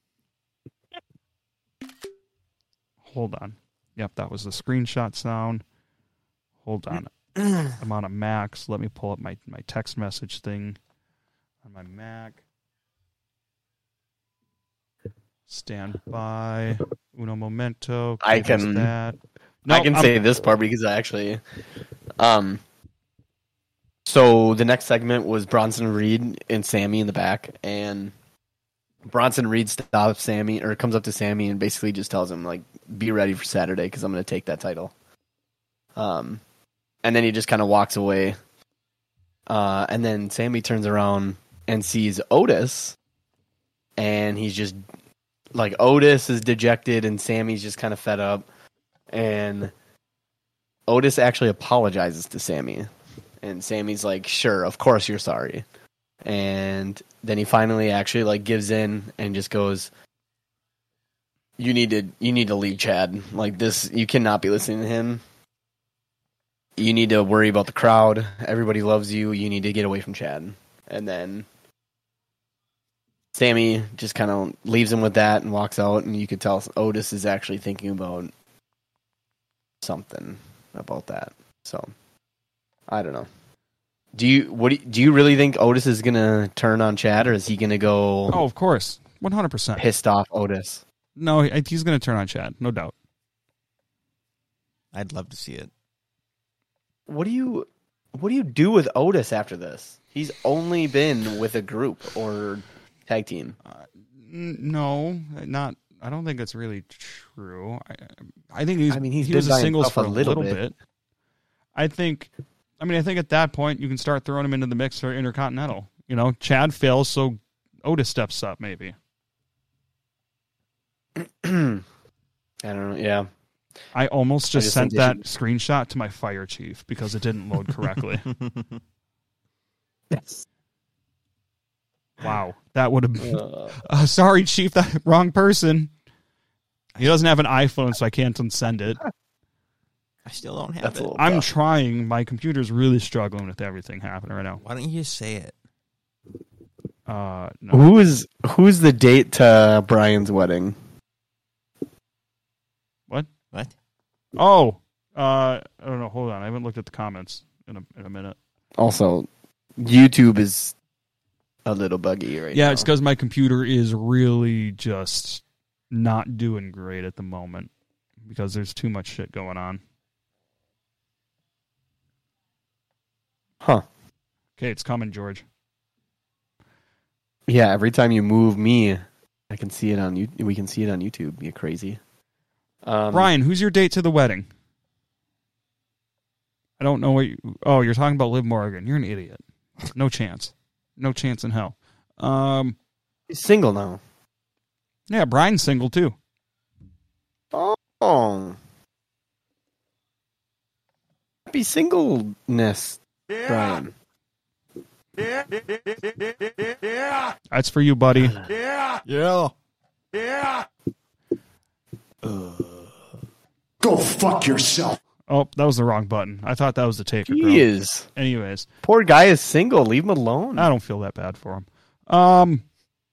Hold on. Yep, that was the screenshot sound. Hold on. I'm on a Mac, so let me pull up my text message thing on my Mac. Stand by. Uno momento. I can- That. I can say this part because I actually. So the next segment was Bronson Reed and Sammy in the back, and Bronson Reed stops Sammy or comes up to Sammy and basically just tells him like, "Be ready for Saturday because I'm going to take that title." And then he just kind of walks away, and then Sammy turns around and sees Otis, and he's just like, Otis is dejected, and Sammy's just kind of fed up, and Otis actually apologizes to Sammy. And Sammy's like, sure, of course you're sorry. And then he finally actually like gives in and just goes, you need to leave Chad. Like this, you cannot be listening to him. You need to worry about the crowd. Everybody loves you. You need to get away from Chad. And then Sammy just kind of leaves him with that and walks out. And you could tell Otis is actually thinking about something about that. So I don't know. Do you really think Otis is gonna turn on Chad, or is he gonna go? Oh, of course, 100%. Pissed off Otis. No, he's going to turn on Chad, no doubt. I'd love to see it. What do you do with Otis after this? He's only been with a group or tag team. No, not. I don't think that's really true. I think he been was a by singles himself for a a little little bit. I think at that point you can start throwing him into the mix for Intercontinental. You know, Chad fails, so Otis steps up maybe. I don't know. Yeah. I almost just think sent that screenshot to my fire chief because it didn't load correctly. Yes. Wow, that would have been... sorry, chief, that wrong person. He doesn't have an iPhone, so I can't unsend it. I still don't have That's a it. little I'm tough. trying. My computer's really struggling with everything happening right now. Why don't you just say it? No. Who's the date to Brian's wedding? What? What? Oh, I don't know. Hold on. I haven't looked at the comments in a minute. Also, YouTube is a little buggy right now. Yeah, it's because my computer is really just not doing great at the moment because there's too much shit going on. Huh. Okay, it's coming, George. Yeah, every time you move me, I can see it on you. We can see it on YouTube. You crazy. Brian, who's your date to the wedding? I don't know what oh, you're talking about Liv Morgan. You're an idiot. No chance. No chance in hell. He's single now. Yeah, Brian's single too. Oh. Happy singleness, Brian. That's for you, buddy. Yeah. Go fuck yourself. Oh, that was the wrong button. I thought that was the taker. He girl. is. Anyways, Poor guy is single. Leave him alone. I don't feel that bad for him.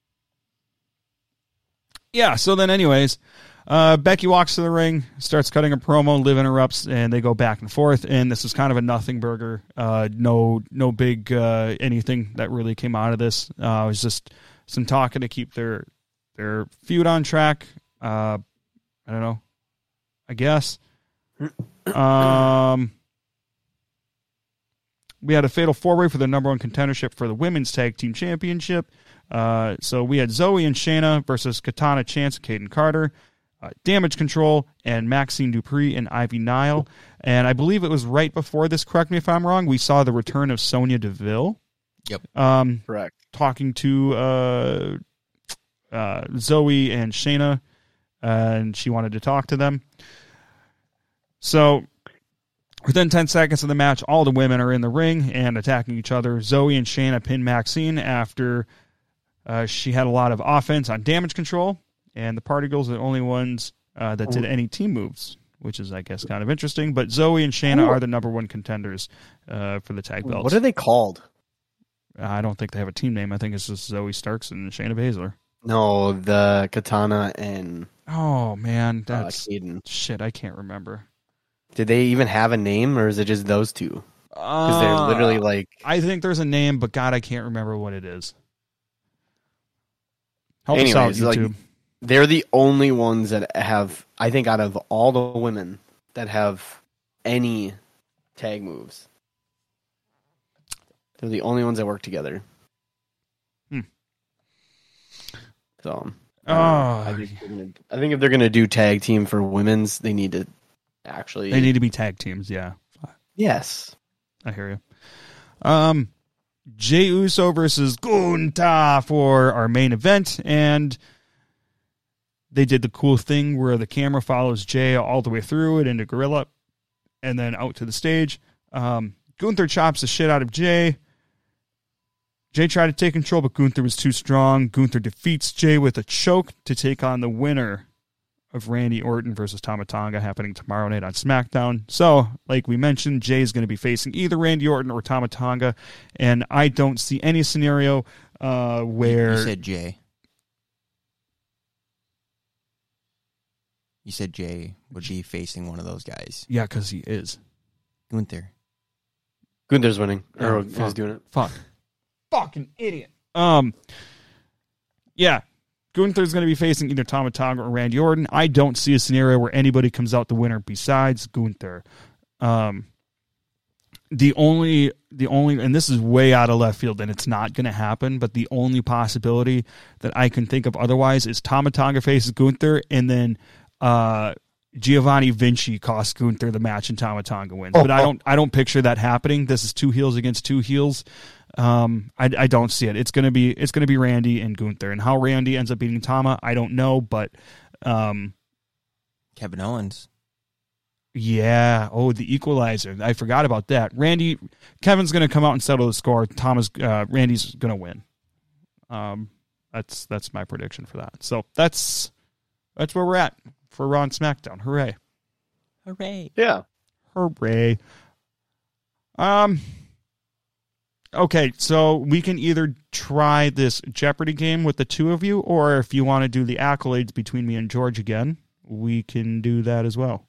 Yeah, so then anyways, Becky walks to the ring, starts cutting a promo, Liv interrupts, and they go back and forth, and this is kind of a nothing burger. No big anything that really came out of this. It was just some talking to keep their feud on track. I don't know. I guess. We had a fatal four-way for the number one contendership for the women's tag team championship. So we had Zoe and Shayna versus Katana Chance and Kaden Carter, Damage Control, and Maxine Dupree and Ivy Nile. And I believe it was right before this, correct me if I'm wrong, we saw the return of Sonya Deville. Yep. Correct. Talking to Zoe and Shayna, and she wanted to talk to them. So within 10 seconds of the match, all the women are in the ring and attacking each other. Zoe and Shayna pin Maxine after she had a lot of offense on Damage Control, and the Party Girls are the only ones that did any team moves, which is, I guess, kind of interesting. But Zoe and Shayna are the number one contenders for the tag belts. What are they called? I don't think they have a team name. I think it's just Zoe Starks and Shayna Baszler. No, the Katana and Oh, man. That's Kaden. shit. I can't remember. Did they even have a name, or is it just those two? Because they're literally like... I think there's a name, but God, I can't remember what it is. Help Anyways, us out, YouTube. like, they're the only ones that have, I think, out of all the women that have any tag moves. They're the only ones that work together. So, I think if they're gonna do tag team for women's, they need to actually. They need to be tag teams. Yeah. Yes, I hear you. Jey Uso versus Gunther for our main event, and they did the cool thing where the camera follows Jey all the way through it into Gorilla, and then out to the stage. Gunther chops the shit out of Jey. Jey tried to take control, but Gunther was too strong. Gunther defeats Jey with a choke to take on the winner of Randy Orton versus Tama Tonga, happening tomorrow night on SmackDown. So, like we mentioned, Jey is going to be facing either Randy Orton or Tama Tonga, and I don't see any scenario where... You said Jey. You said Jey would be facing one of those guys. Yeah, because he is. Gunther. Gunther's winning. Oh, Or he's doing it. Fuck. Fucking idiot. Yeah. Gunther's going to be facing either Tama Tonga or Randy Orton. I don't see a scenario where anybody comes out the winner besides Gunther. The only, and this is way out of left field, and it's not going to happen, but the only possibility that I can think of otherwise is Tama Tonga faces Gunther, and then Giovanni Vinci costs Gunther the match and Tama Tonga wins. But I don't picture that happening. This is two heels against two heels. I don't see it. It's gonna be Randy and Gunther, and how Randy ends up beating Tama, I don't know. But Kevin Owens, yeah. Oh, the equalizer. I forgot about that. Kevin's gonna come out and settle the score. Randy's gonna win. That's my prediction for that. So that's where we're at for Raw and SmackDown. Hooray! hooray! Yeah. Hooray! Okay, so we can either try this Jeopardy game with the two of you, or if you want to do the accolades between me and George again, we can do that as well.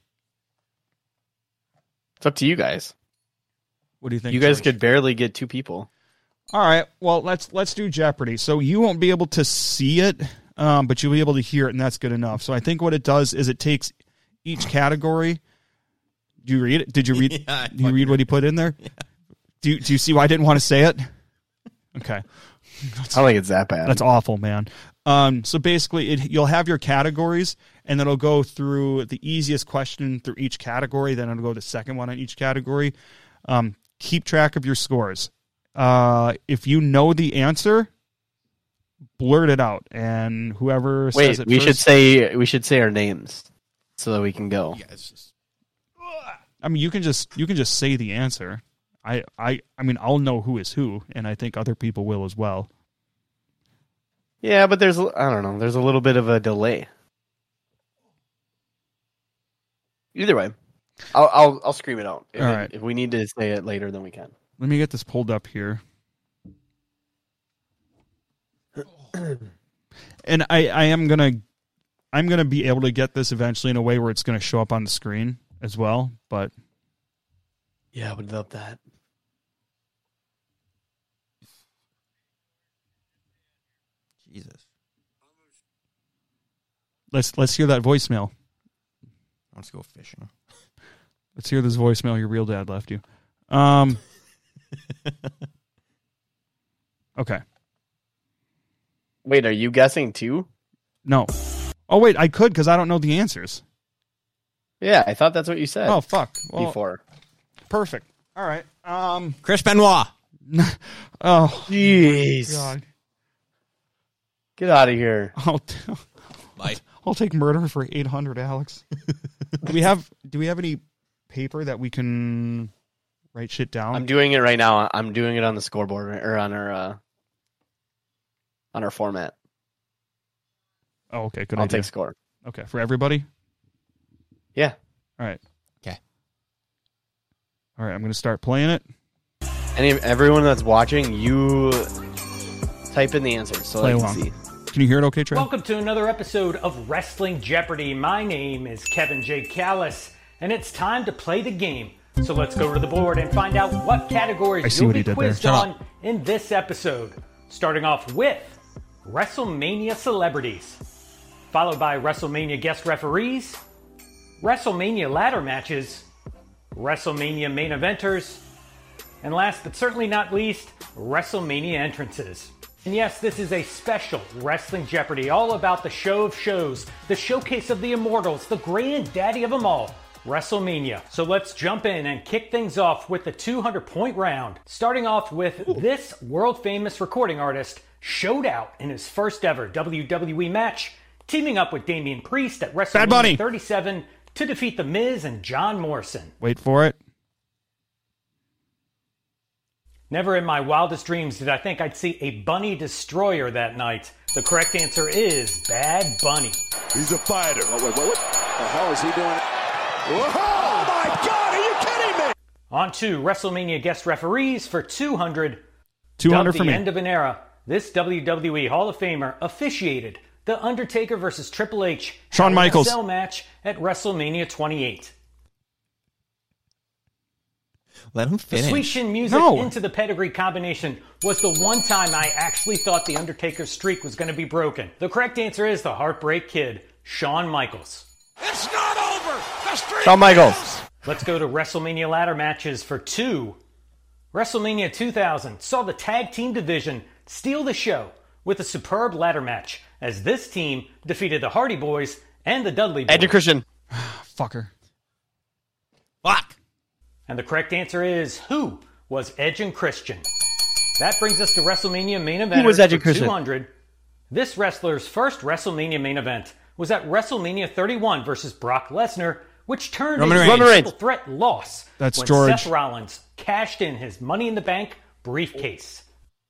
It's up to you guys. What do you think? You guys George? could barely get two people. All right, well, let's do Jeopardy. So you won't be able to see it, but you'll be able to hear it, and that's good enough. So I think what it does is it takes each category. Do you read it? Did you read? Yeah, do you read what he put in there? Yeah. Do you see why I didn't want to say it? Okay. I don't think it's that bad. That's awful, man. So basically, you'll have your categories, and then it'll go through the easiest question through each category. Then it'll go to the second one on each category. Keep track of your scores. If you know the answer, blurt it out, and whoever says it first, should say our names so that we can go. Yeah, it's just... I mean, you can just say the answer. I mean, I'll know who is who, and I think other people will as well. Yeah, but there's a little bit of a delay. Either way, I'll scream it out. All right. If we need to say it later, then we can. Let me get this pulled up here. And I'm gonna be able to get this eventually in a way where it's gonna show up on the screen as well, but yeah, I would love that. Jesus. let's hear that voicemail. Let's go fishing. Let's hear this voicemail your real dad left you. Okay. Wait, are you guessing too? No. Oh, wait, I could because I don't know the answers. Yeah, I thought that's what you said. Oh, fuck. Well, before. Perfect. All right. Chris Benoit. Oh, Jeez. God. Get out of here. I'll take murder for 800, Alex. Do we have any paper that we can write shit down? I'm doing it right now. I'm doing it on the scoreboard or on our format. Oh, okay. Good I'll idea. take score. Okay, for everybody? Yeah. All right. Okay. All right, I'm going to start playing it. Everyone that's watching, you type in the answers so Play I can along. see. Can you hear it okay, Trey? Welcome to another episode of Wrestling Jeopardy! My name is Kevin J. Callis, and it's time to play the game. So let's go to the board and find out what categories you'll be quizzed on in this episode. Starting off with WrestleMania celebrities, followed by WrestleMania guest referees, WrestleMania ladder matches, WrestleMania main eventers, and last but certainly not least, WrestleMania entrances. And yes, this is a special Wrestling Jeopardy, all about the show of shows, the showcase of the immortals, the granddaddy of them all, WrestleMania. So let's jump in and kick things off with the 200-point round. Starting off with this world-famous recording artist showed out in his first ever WWE match, teaming up with Damian Priest at WrestleMania 37 to defeat The Miz and John Morrison. Wait for it. Never in my wildest dreams did I think I'd see a bunny destroyer that night. The correct answer is Bad Bunny. He's a fighter. Oh, wait, what the hell is he doing? Whoa! Oh, my God, are you kidding me? On to WrestleMania guest referees for 200. 200 Dubbed for the me. end of an era, this WWE Hall of Famer officiated The Undertaker versus Triple H Shawn Michaels. Hell in a Cell match at WrestleMania 28. Let him The finish. sweet chin music No. into the pedigree combination was the one time I actually thought The Undertaker's streak was going to be broken. The correct answer is the Heartbreak Kid, Shawn Michaels. It's not over. The streak Shawn Michaels. is- Let's go to WrestleMania ladder matches for 2. WrestleMania 2000 saw the tag team division steal the show with a superb ladder match as this team defeated the Hardy Boys and the Dudley Boys. Edge and Christian. Fucker. Fuck. And the correct answer is who was Edge and Christian? That brings us to WrestleMania main event. Who was Edge and for Christian? 200. This wrestler's first WrestleMania main event was at WrestleMania 31 versus Brock Lesnar, which turned Roman into Reigns. a triple threat loss That's when George. Seth Rollins cashed in his Money in the Bank briefcase.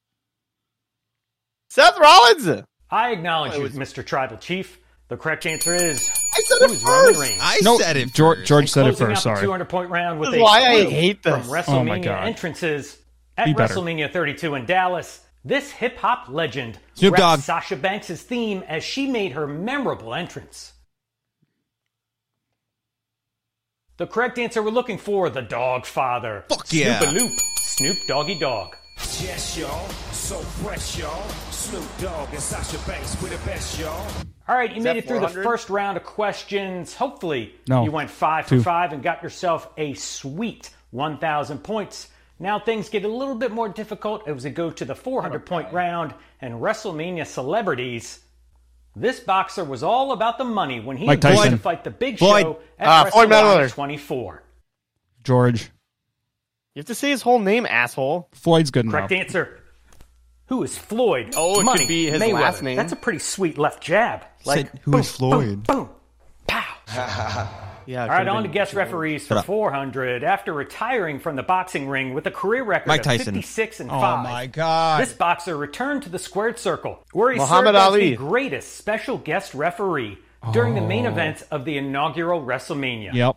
Seth Rollins. I acknowledge you, Mr. Tribal Chief. The correct answer is I said who it is Roman first. Reigns. I No, said it. George, first. George said it Closing first. out the Sorry. 200-point round with This a is why I clue hate this. from Oh my WrestleMania God. entrances at Be better. WrestleMania 32 in Dallas. This hip-hop legend Snoop rapped Dogg. Sasha Banks' theme as she made her memorable entrance. The correct answer we're looking for, the Dog Father. Fuck yeah. Snoop-a-loop, Snoop Doggy Dog. Yes, y'all. So fresh, y'all. Snoop Dogg and Sasha Banks with the best, y'all. All right, you made it through the 400? first round of questions. Hopefully, No. you went 5 for 2. 5 and got yourself a sweet 1,000 points. Now things get a little bit more difficult as we go to the 400-point round and WrestleMania celebrities. This boxer was all about the money when he Mike agreed Tyson. to fight the Big Floyd. Show at Floyd WrestleMania Mayweather. 24. George. You have to say his whole name, asshole. Floyd's good enough. Correct answer. Who is Floyd? Oh, it could Money be his Mayweather. last name. That's a pretty sweet left jab. Said, who is Floyd? Boom, boom, pow. Yeah. All right, on to guest referees for 400. After retiring from the boxing ring with a career record Mike of Tyson. 56 and Oh 5, my God. this boxer returned to the squared circle, where he Muhammad served as Ali. the greatest special guest referee during the main event of the inaugural WrestleMania. Yep.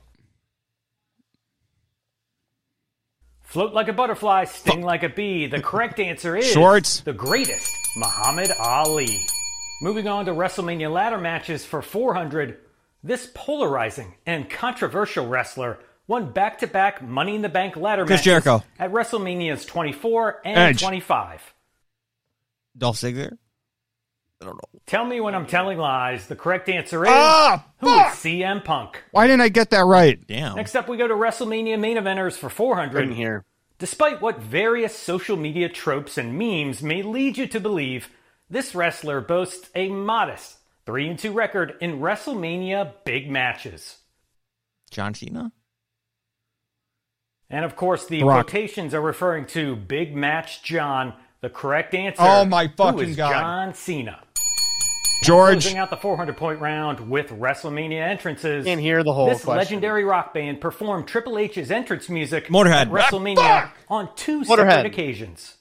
Float like a butterfly, sting like a bee. The correct answer is Schwartz. the greatest, Muhammad Ali. Moving on to WrestleMania ladder matches for 400. This polarizing and controversial wrestler won back-to-back Money in the Bank ladder Chris matches Jericho. at WrestleManias 24 and Edge. 25. Dolph Ziggler. don't know. Tell me when I'm telling lies. The correct answer is who is fuck! CM Punk. Why didn't I get that right? Damn. Next up, we go to WrestleMania main eventers for 400. In here. Despite what various social media tropes and memes may lead you to believe, this wrestler boasts a modest 3-2 record in WrestleMania big matches. John Cena? And of course, the Rock. quotations are referring to Big Match John. The correct answer Oh my who fucking is God. John Cena. George. Closing out the 400-point round with WrestleMania entrances. Can't hear the whole This question. legendary rock band performed Triple H's entrance music Motorhead. at WrestleMania on 2 separate Motorhead. occasions.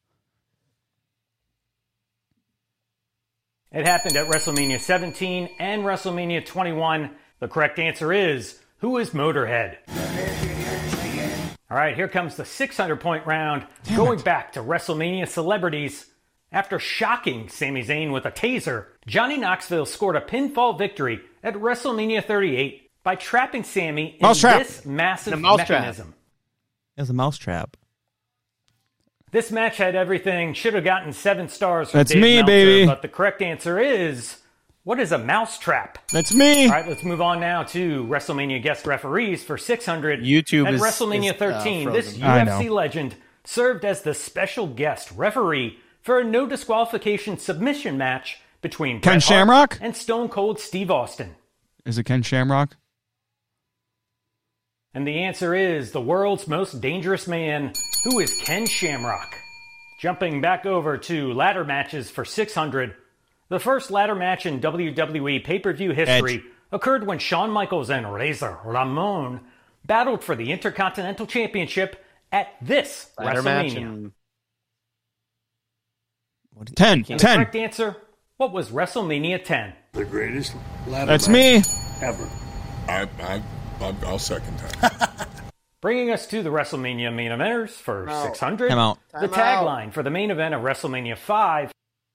It happened at WrestleMania 17 and WrestleMania 21. The correct answer is, who is Motorhead? All right, here comes the 600-point round. Going back to WrestleMania celebrities. After shocking Sami Zayn with a taser, Johnny Knoxville scored a pinfall victory at WrestleMania 38 by trapping Sami in Mousetrap. this massive The mousetrap. mechanism. It was a mousetrap. This match had everything. Should have gotten 7 stars from That's Dave me, Meltzer, baby. But the correct answer is, what is a mousetrap? That's me. All right, let's move on now to WrestleMania guest referees for 600. YouTube at is- WrestleMania is, 13, this frozen. I know. UFC legend served as the special guest referee for a no disqualification submission match between Ken Bret Hart Shamrock? and Stone Cold Steve Austin. Is it Ken Shamrock? And the answer is the world's most dangerous man, who is Ken Shamrock. Jumping back over to ladder matches for 600. The first ladder match in WWE pay-per-view history Edge. occurred when Shawn Michaels and Razor Ramon battled for the Intercontinental Championship at this Ladder match WrestleMania. and 10. The 10. correct answer, what was WrestleMania 10? The greatest ladder That's match me. ever. I'll second that. Bringing us to the WrestleMania main eventers for 600. Time out. The tagline for the main event of WrestleMania 5.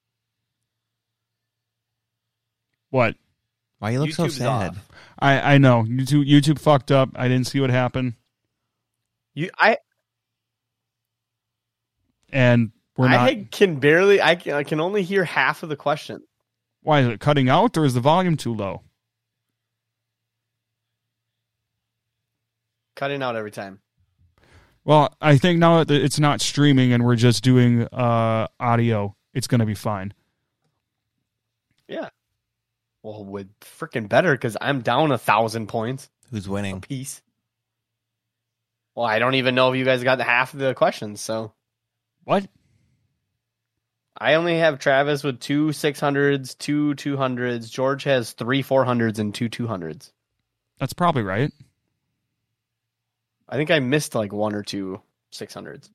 What? Why you look so YouTube's sad? off. I know. YouTube fucked up. I didn't see what happened. And we're not. I can barely. I can only hear half of the question. Why is it cutting out or is the volume too low? Cutting out every time. Well, I think now that it's not streaming and we're just doing audio, it's going to be fine. Yeah. Well, with freaking better because I'm down 1,000 points Who's a winning? piece. Well, I don't even know if you guys got half of the questions. So What? I only have Travis with 2 600s, 2 200s. George has 3 400s and 2 200s. That's probably right. I think I missed like 1 or 2 600s.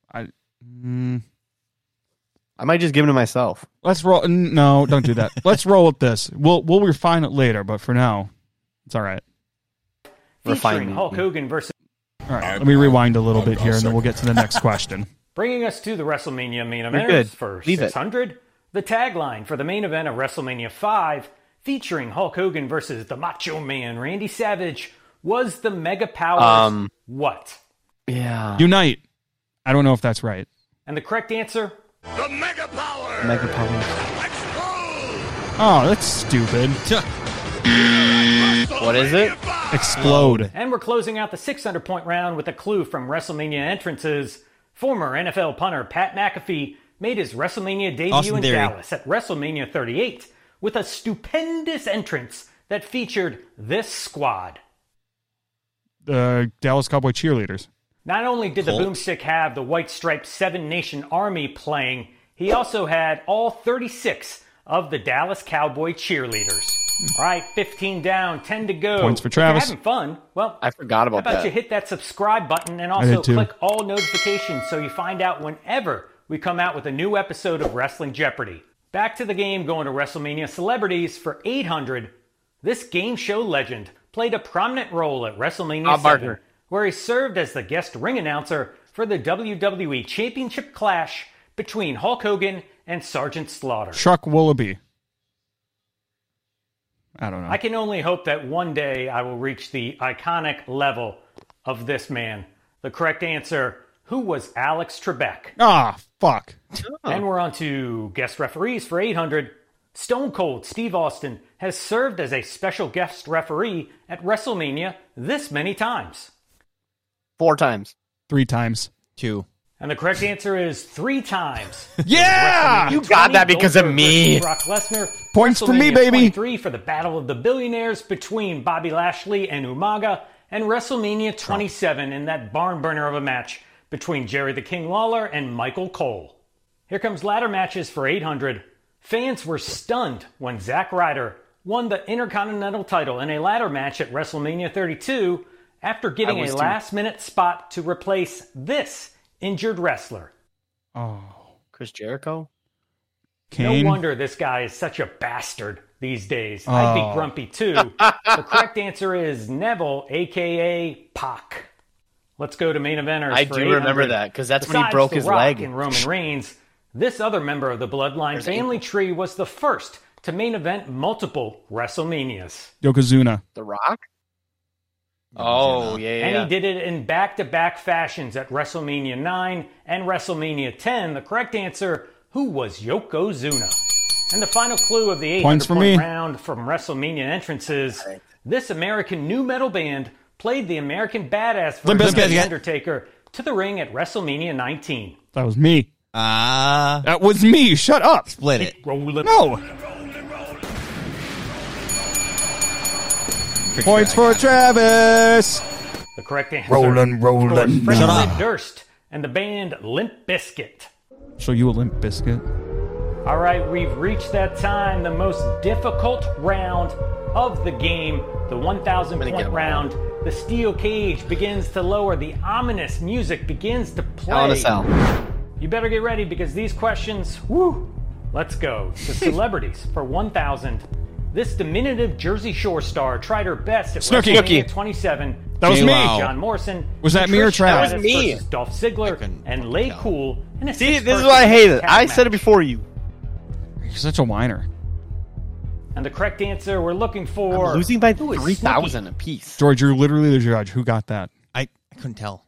I might just give them to myself. Let's roll. No, don't do that. Let's roll with this. We'll refine it later, but for now, it's all right. Featuring Refinement. Hulk Hogan versus... All right, let me rewind a little bit here, and then we'll get to the next question. Bringing us to the WrestleMania main You're event good. for Leave it. 600. The tagline for the main event of WrestleMania 5, featuring Hulk Hogan versus the Macho Man Randy Savage, was the Mega Powers what? Yeah. Unite. I don't know if that's right. And the correct answer? The Mega Power! Mega Power. Explode! Oh, that's stupid. What is it? Explode. And we're closing out the 600-point round with a clue from WrestleMania entrances. Former NFL punter Pat McAfee made his WrestleMania debut Austin in Theory. Dallas at WrestleMania 38 with a stupendous entrance that featured this squad. The Dallas Cowboy cheerleaders. Not only did the Colt. boomstick have the White Striped Seven Nation Army playing, he also had all 36 of the Dallas Cowboy cheerleaders. All right, 15 down, 10 to go. Points for If you're Travis. having fun, well, I forgot how about about that. you hit that subscribe button and I also did too. click all notifications so you find out whenever we come out with a new episode of Wrestling Jeopardy. Back to the game, going to WrestleMania celebrities for 800. This game show legend played a prominent role at WrestleMania Bob 7, Barker. where he served as the guest ring announcer for the WWE Championship clash between Hulk Hogan and Sergeant Slaughter. Chuck Willoughby. I don't know. I can only hope that one day I will reach the iconic level of this man. The correct answer, who was Alex Trebek? Ah, fuck. And we're on to guest referees for 800. Stone Cold Steve Austin has served as a special guest referee at WrestleMania this many times? 4 times. 3 times. 2. And the correct answer is 3 times. Yeah! You got that because of me. Brock Lesnar. Points for me, WrestleMania baby. 23 for the Battle of the Billionaires between Bobby Lashley and Umaga. And WrestleMania 27 in that barn burner of a match between Jerry the King Lawler and Michael Cole. Here comes ladder matches for 800. Fans were stunned when Zack Ryder won the Intercontinental title in a ladder match at WrestleMania 32 after getting a last-minute spot to replace this injured wrestler. Oh. Chris Jericho? Kane? No wonder this guy is such a bastard these days. I'd be grumpy too. The correct answer is Neville, a.k.a. Pac. Let's go to main eventers. I for do 800. remember that, because that's when he Besides broke The his Rock leg. and Roman Reigns, this other member of the Bloodline family tree was the first to main event multiple WrestleManias. Yokozuna. The Rock? Oh, yeah. And he did it in back-to-back fashions at WrestleMania 9 and WrestleMania 10. The correct answer, who was Yokozuna? And the final clue of the 800-point round from WrestleMania entrances, this American nu metal band played the American Badass version of The Undertaker to the ring at WrestleMania 19. That was me. That was me. Shut up. Split it. Rolling. No. Points for Travis. The correct answer. Rolling. Shut up. Durst and the band Limp Bizkit. Show you a Limp Biscuit. All right, we've reached that time, the most difficult round of the game, the 1,000-point round. The steel cage begins to lower. The ominous music begins to play. You better get ready because these questions, let's go. The celebrities for 1,000. This diminutive Jersey Shore star tried her best at WrestleMania 27. That was me. John Morrison. Was that me or Travis? That was me. Dolph Ziggler and Lay Cool. See, this is why I hate it. I said it before you. You're such a whiner. And the correct answer we're looking for... I'm losing by 3,000 apiece. George, you're literally the judge. Who got that? I couldn't tell.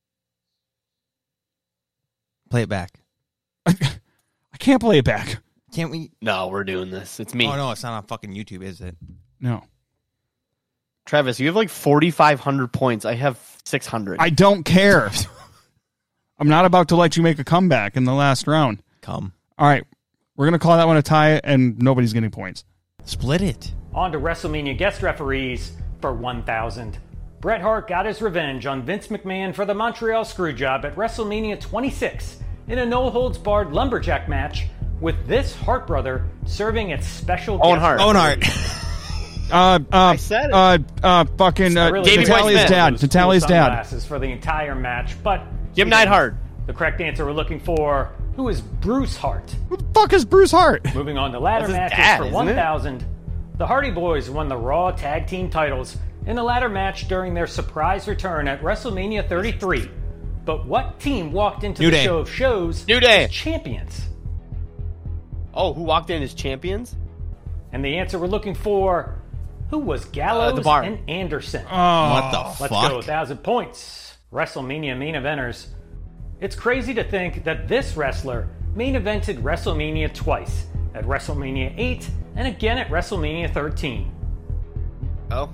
Play it back. I can't play it back. Can't we? No, we're doing this. It's me. Oh, no, it's not on fucking YouTube, is it? No. Travis, you have like 4,500 points. I have 600. I don't care. I'm not about to let you make a comeback in the last round. Come. All right. We're going to call that one a tie, and nobody's getting points. Split it. On to WrestleMania guest referees for 1,000. Bret Hart got his revenge on Vince McMahon for the Montreal Screwjob at WrestleMania 26 in a no-holds-barred lumberjack match with this Hart brother serving as special guest referee. Owen Hart. I said it. Fucking Really Natalia's dad. Natalia's dad. Sunglasses for the entire match, but Jim Neidhart. The correct answer we're looking for, who is Bruce Hart? Who the fuck is Bruce Hart? Moving on to ladder matches dad, for isn't 1,000. The Hardy Boys won the Raw Tag Team titles in a ladder match during their surprise return at WrestleMania 33. But what team walked into New the Day. show of shows New Day. as champions? Oh, who walked in as champions? And the answer we're looking for, who was Gallows the Bar. and Anderson? What the Let's fuck? go, 1,000 points. WrestleMania main eventers. It's crazy to think that this wrestler main evented WrestleMania twice, at WrestleMania 8 and again at WrestleMania 13. Oh.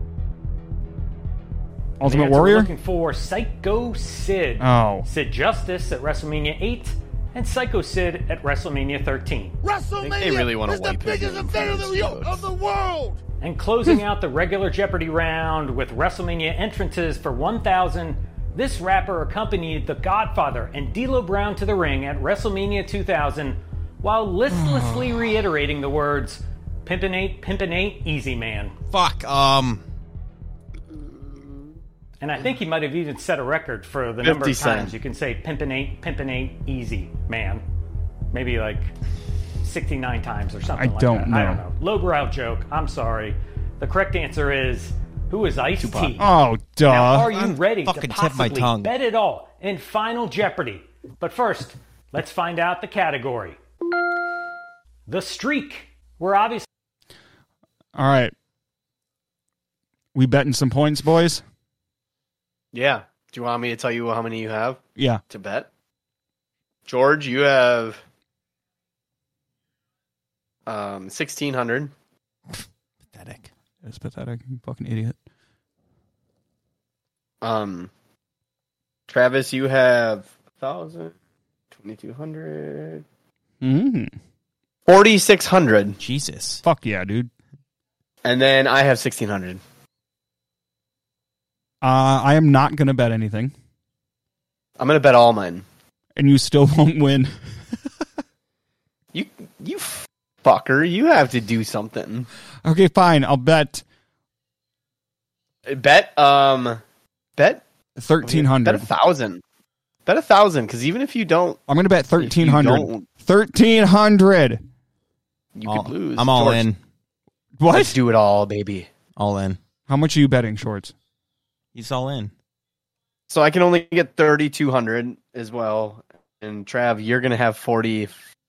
Ultimate The answer Warrior? We're looking for Psycho Sid. Oh. Sid Justice at WrestleMania 8 and Psycho Sid at WrestleMania 13. WrestleMania they really want to is the wipe him biggest in event for of the world. And closing out the regular Jeopardy round with WrestleMania entrances for 1,000, this rapper accompanied The Godfather and D'Lo Brown to the ring at WrestleMania 2000 while listlessly reiterating the words, Pimpin' ain't easy, man. Fuck. And I think he might have even set a record for the number of 50 Cent. times you can say pimpin' ain't easy, man. Maybe like 69 times or something like don't that. know. I don't know. Lowbrow joke. I'm sorry. The correct answer is, who is Ice-T? Oh, duh. Now, are you ready to fucking tip my possibly tongue. bet it all in Final Jeopardy? But first, let's find out the category. The streak. We're obviously... All right. We betting some points, boys? Yeah. Do you want me to tell you how many you have Yeah. to bet? George, you have 1,600. Pathetic. It's pathetic. You fucking idiot. Travis, you have 1,000, 2,200, 4,600. Jesus. Fuck yeah, dude. And then I have 1,600. I am not going to bet anything. I'm going to bet all mine. And you still won't win. You fucker, you have to do something. Okay, fine. I'll bet Bet 1,300. Bet 1,000. Bet 1,000, because even if you don't, I'm going to bet 1,300. don't- 1,300. you could lose. I'm all George, in. What? Let's do it all, baby. All in. How much are you betting, Shorts? He's all in. So I can only get 3,200 as well. And Trav, you're gonna have 40.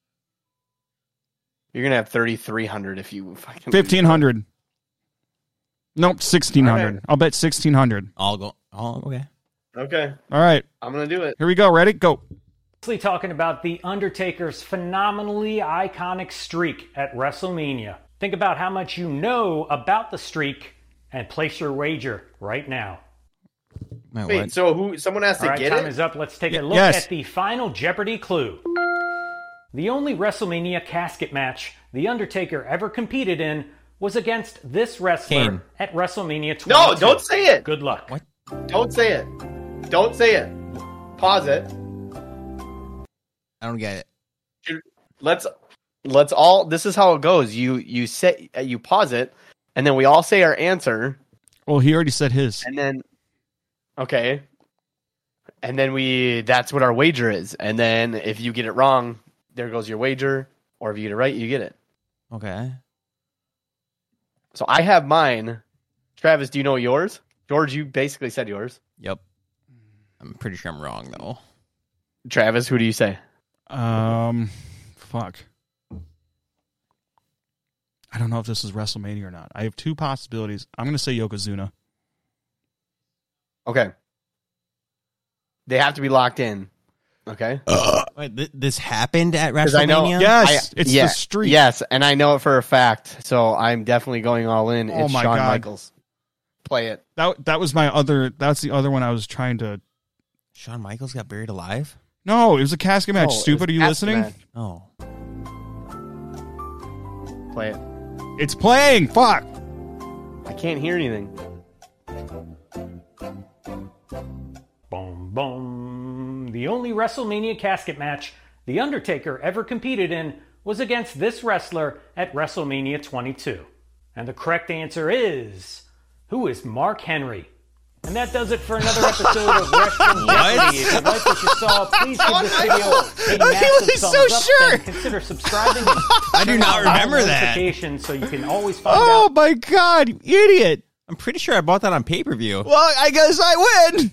You're gonna have 3,300 if you fucking 1,500. Nope, 1,600. All right. I'll bet 1,600. I'll go. Oh, okay. Okay, All right, I'm gonna do it. here we go. Ready? Go. Mostly talking about The Undertaker's phenomenally iconic streak at WrestleMania. Think about how much you know about the streak and place your wager right now. Wait, so someone has to All right, get time it? is up. Let's take a look Yes. at the final Jeopardy clue. The only WrestleMania casket match The Undertaker ever competed in was against this wrestler Kane. at WrestleMania 22. No, don't say it. Good luck. What? Don't say it. Don't say it. Pause it. I don't get it. Let's all. This is how it goes. You say you pause it, and then we all say our answer, Well, he already said his. and then okay, and then that's what our wager is. And then if you get it wrong, there goes your wager, or if you get it right, you get it. Okay. So I have mine. Travis, do you know yours? George, you basically said yours. Yep. I'm pretty sure I'm wrong though. Travis, who do you say? Fuck. I don't know if this is WrestleMania or not. I have two possibilities. I'm going to say Yokozuna. Okay. They have to be locked in. Okay. Wait, this happened at 'Cause I know- WrestleMania? Yes, it's yeah, the streak. Yes, and I know it for a fact, so I'm definitely going all in. Oh It's my Shawn God. Michaels. Play it. That was my other. That's the other one I was trying to. Shawn Michaels got buried alive? No, it was a casket match. Oh, Stupid. Are you it's listening? Match. Oh. Play it. It's playing. Fuck. I can't hear anything. Boom, boom. The only WrestleMania casket match The Undertaker ever competed in was against this wrestler at WrestleMania 22. And the correct answer is, who is Mark Henry? And that does it for another episode of Wrestling Jeopardy. If you like what you saw, please give this video a massive was thumbs so up sure. and consider subscribing. And I do not turn on remember that. notifications so you can always find Oh out. my God, you idiot. I'm pretty sure I bought that on pay-per-view. Well, I guess I win.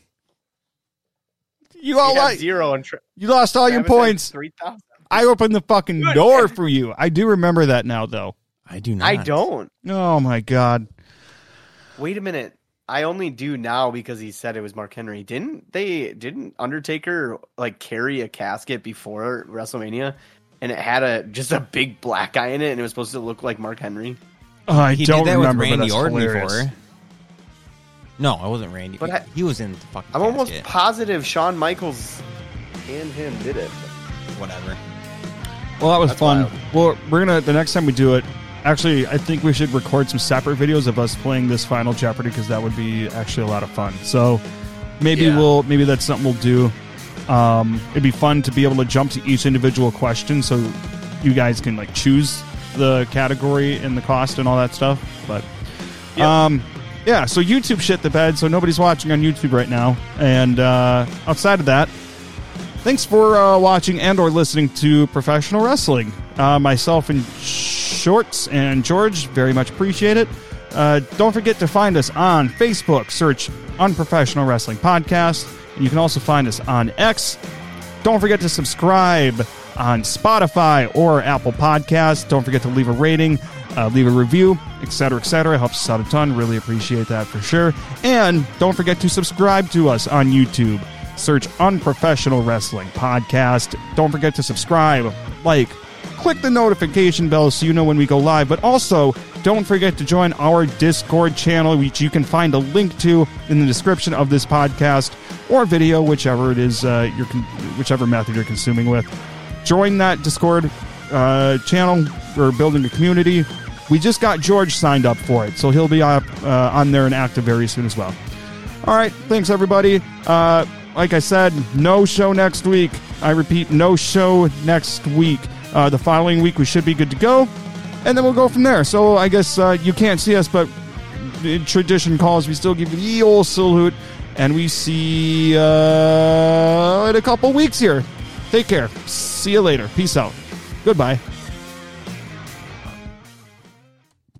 You all You have like 0 and you lost all your Travis has points. 3,000. I opened the fucking door for you. I do remember that now, though. I do not. I don't. Oh my God. Wait a minute. I only do now because he said it was Mark Henry. Didn't Undertaker like carry a casket before WrestleMania, and it had just a big black guy in it, and it was supposed to look like Mark Henry? I He don't did that remember. with but Randy that's Orton hilarious. before. No, it wasn't Randy. But he was in the fucking I'm almost casket. positive Shawn Michaels and him did it. Whatever. Well, that was That's fun. wild. Well, we're gonna the next time we do it. Actually, I think we should record some separate videos of us playing this final Jeopardy because that would be actually a lot of fun. So maybe maybe that's something we'll do. It'd be fun to be able to jump to each individual question so you guys can like choose the category and the cost and all that stuff. But yeah, so YouTube shit the bed, so nobody's watching on YouTube right now. And outside of that, thanks for watching and or listening to Professional Wrestling. Myself and Shorts and George very much appreciate it. Don't forget to find us on Facebook. Search Unprofessional Wrestling Podcast. You can also find us on X. Don't forget to subscribe on Spotify or Apple Podcasts. Don't forget to leave a rating, leave a review, etc., etc. It helps us out a ton. Really appreciate that for sure. And don't forget to subscribe to us on YouTube. Search Unprofessional Wrestling Podcast. Don't forget to subscribe, like, click the notification bell so you know when we go live. But also, don't forget to join our Discord channel, which you can find a link to in the description of this podcast or video, whichever it is, whichever method you're consuming with. Join that Discord channel. We're building a community. We just got George signed up for it, so he'll be up on there and active very soon as well. All right, thanks everybody. Like I said, no show next week. I repeat, no show next week. The following week we should be good to go, and then we'll go from there. So I guess you can't see us, but tradition calls, we still give you the old salute, and we see in a couple weeks here. Take care. See you later. Peace out. Goodbye.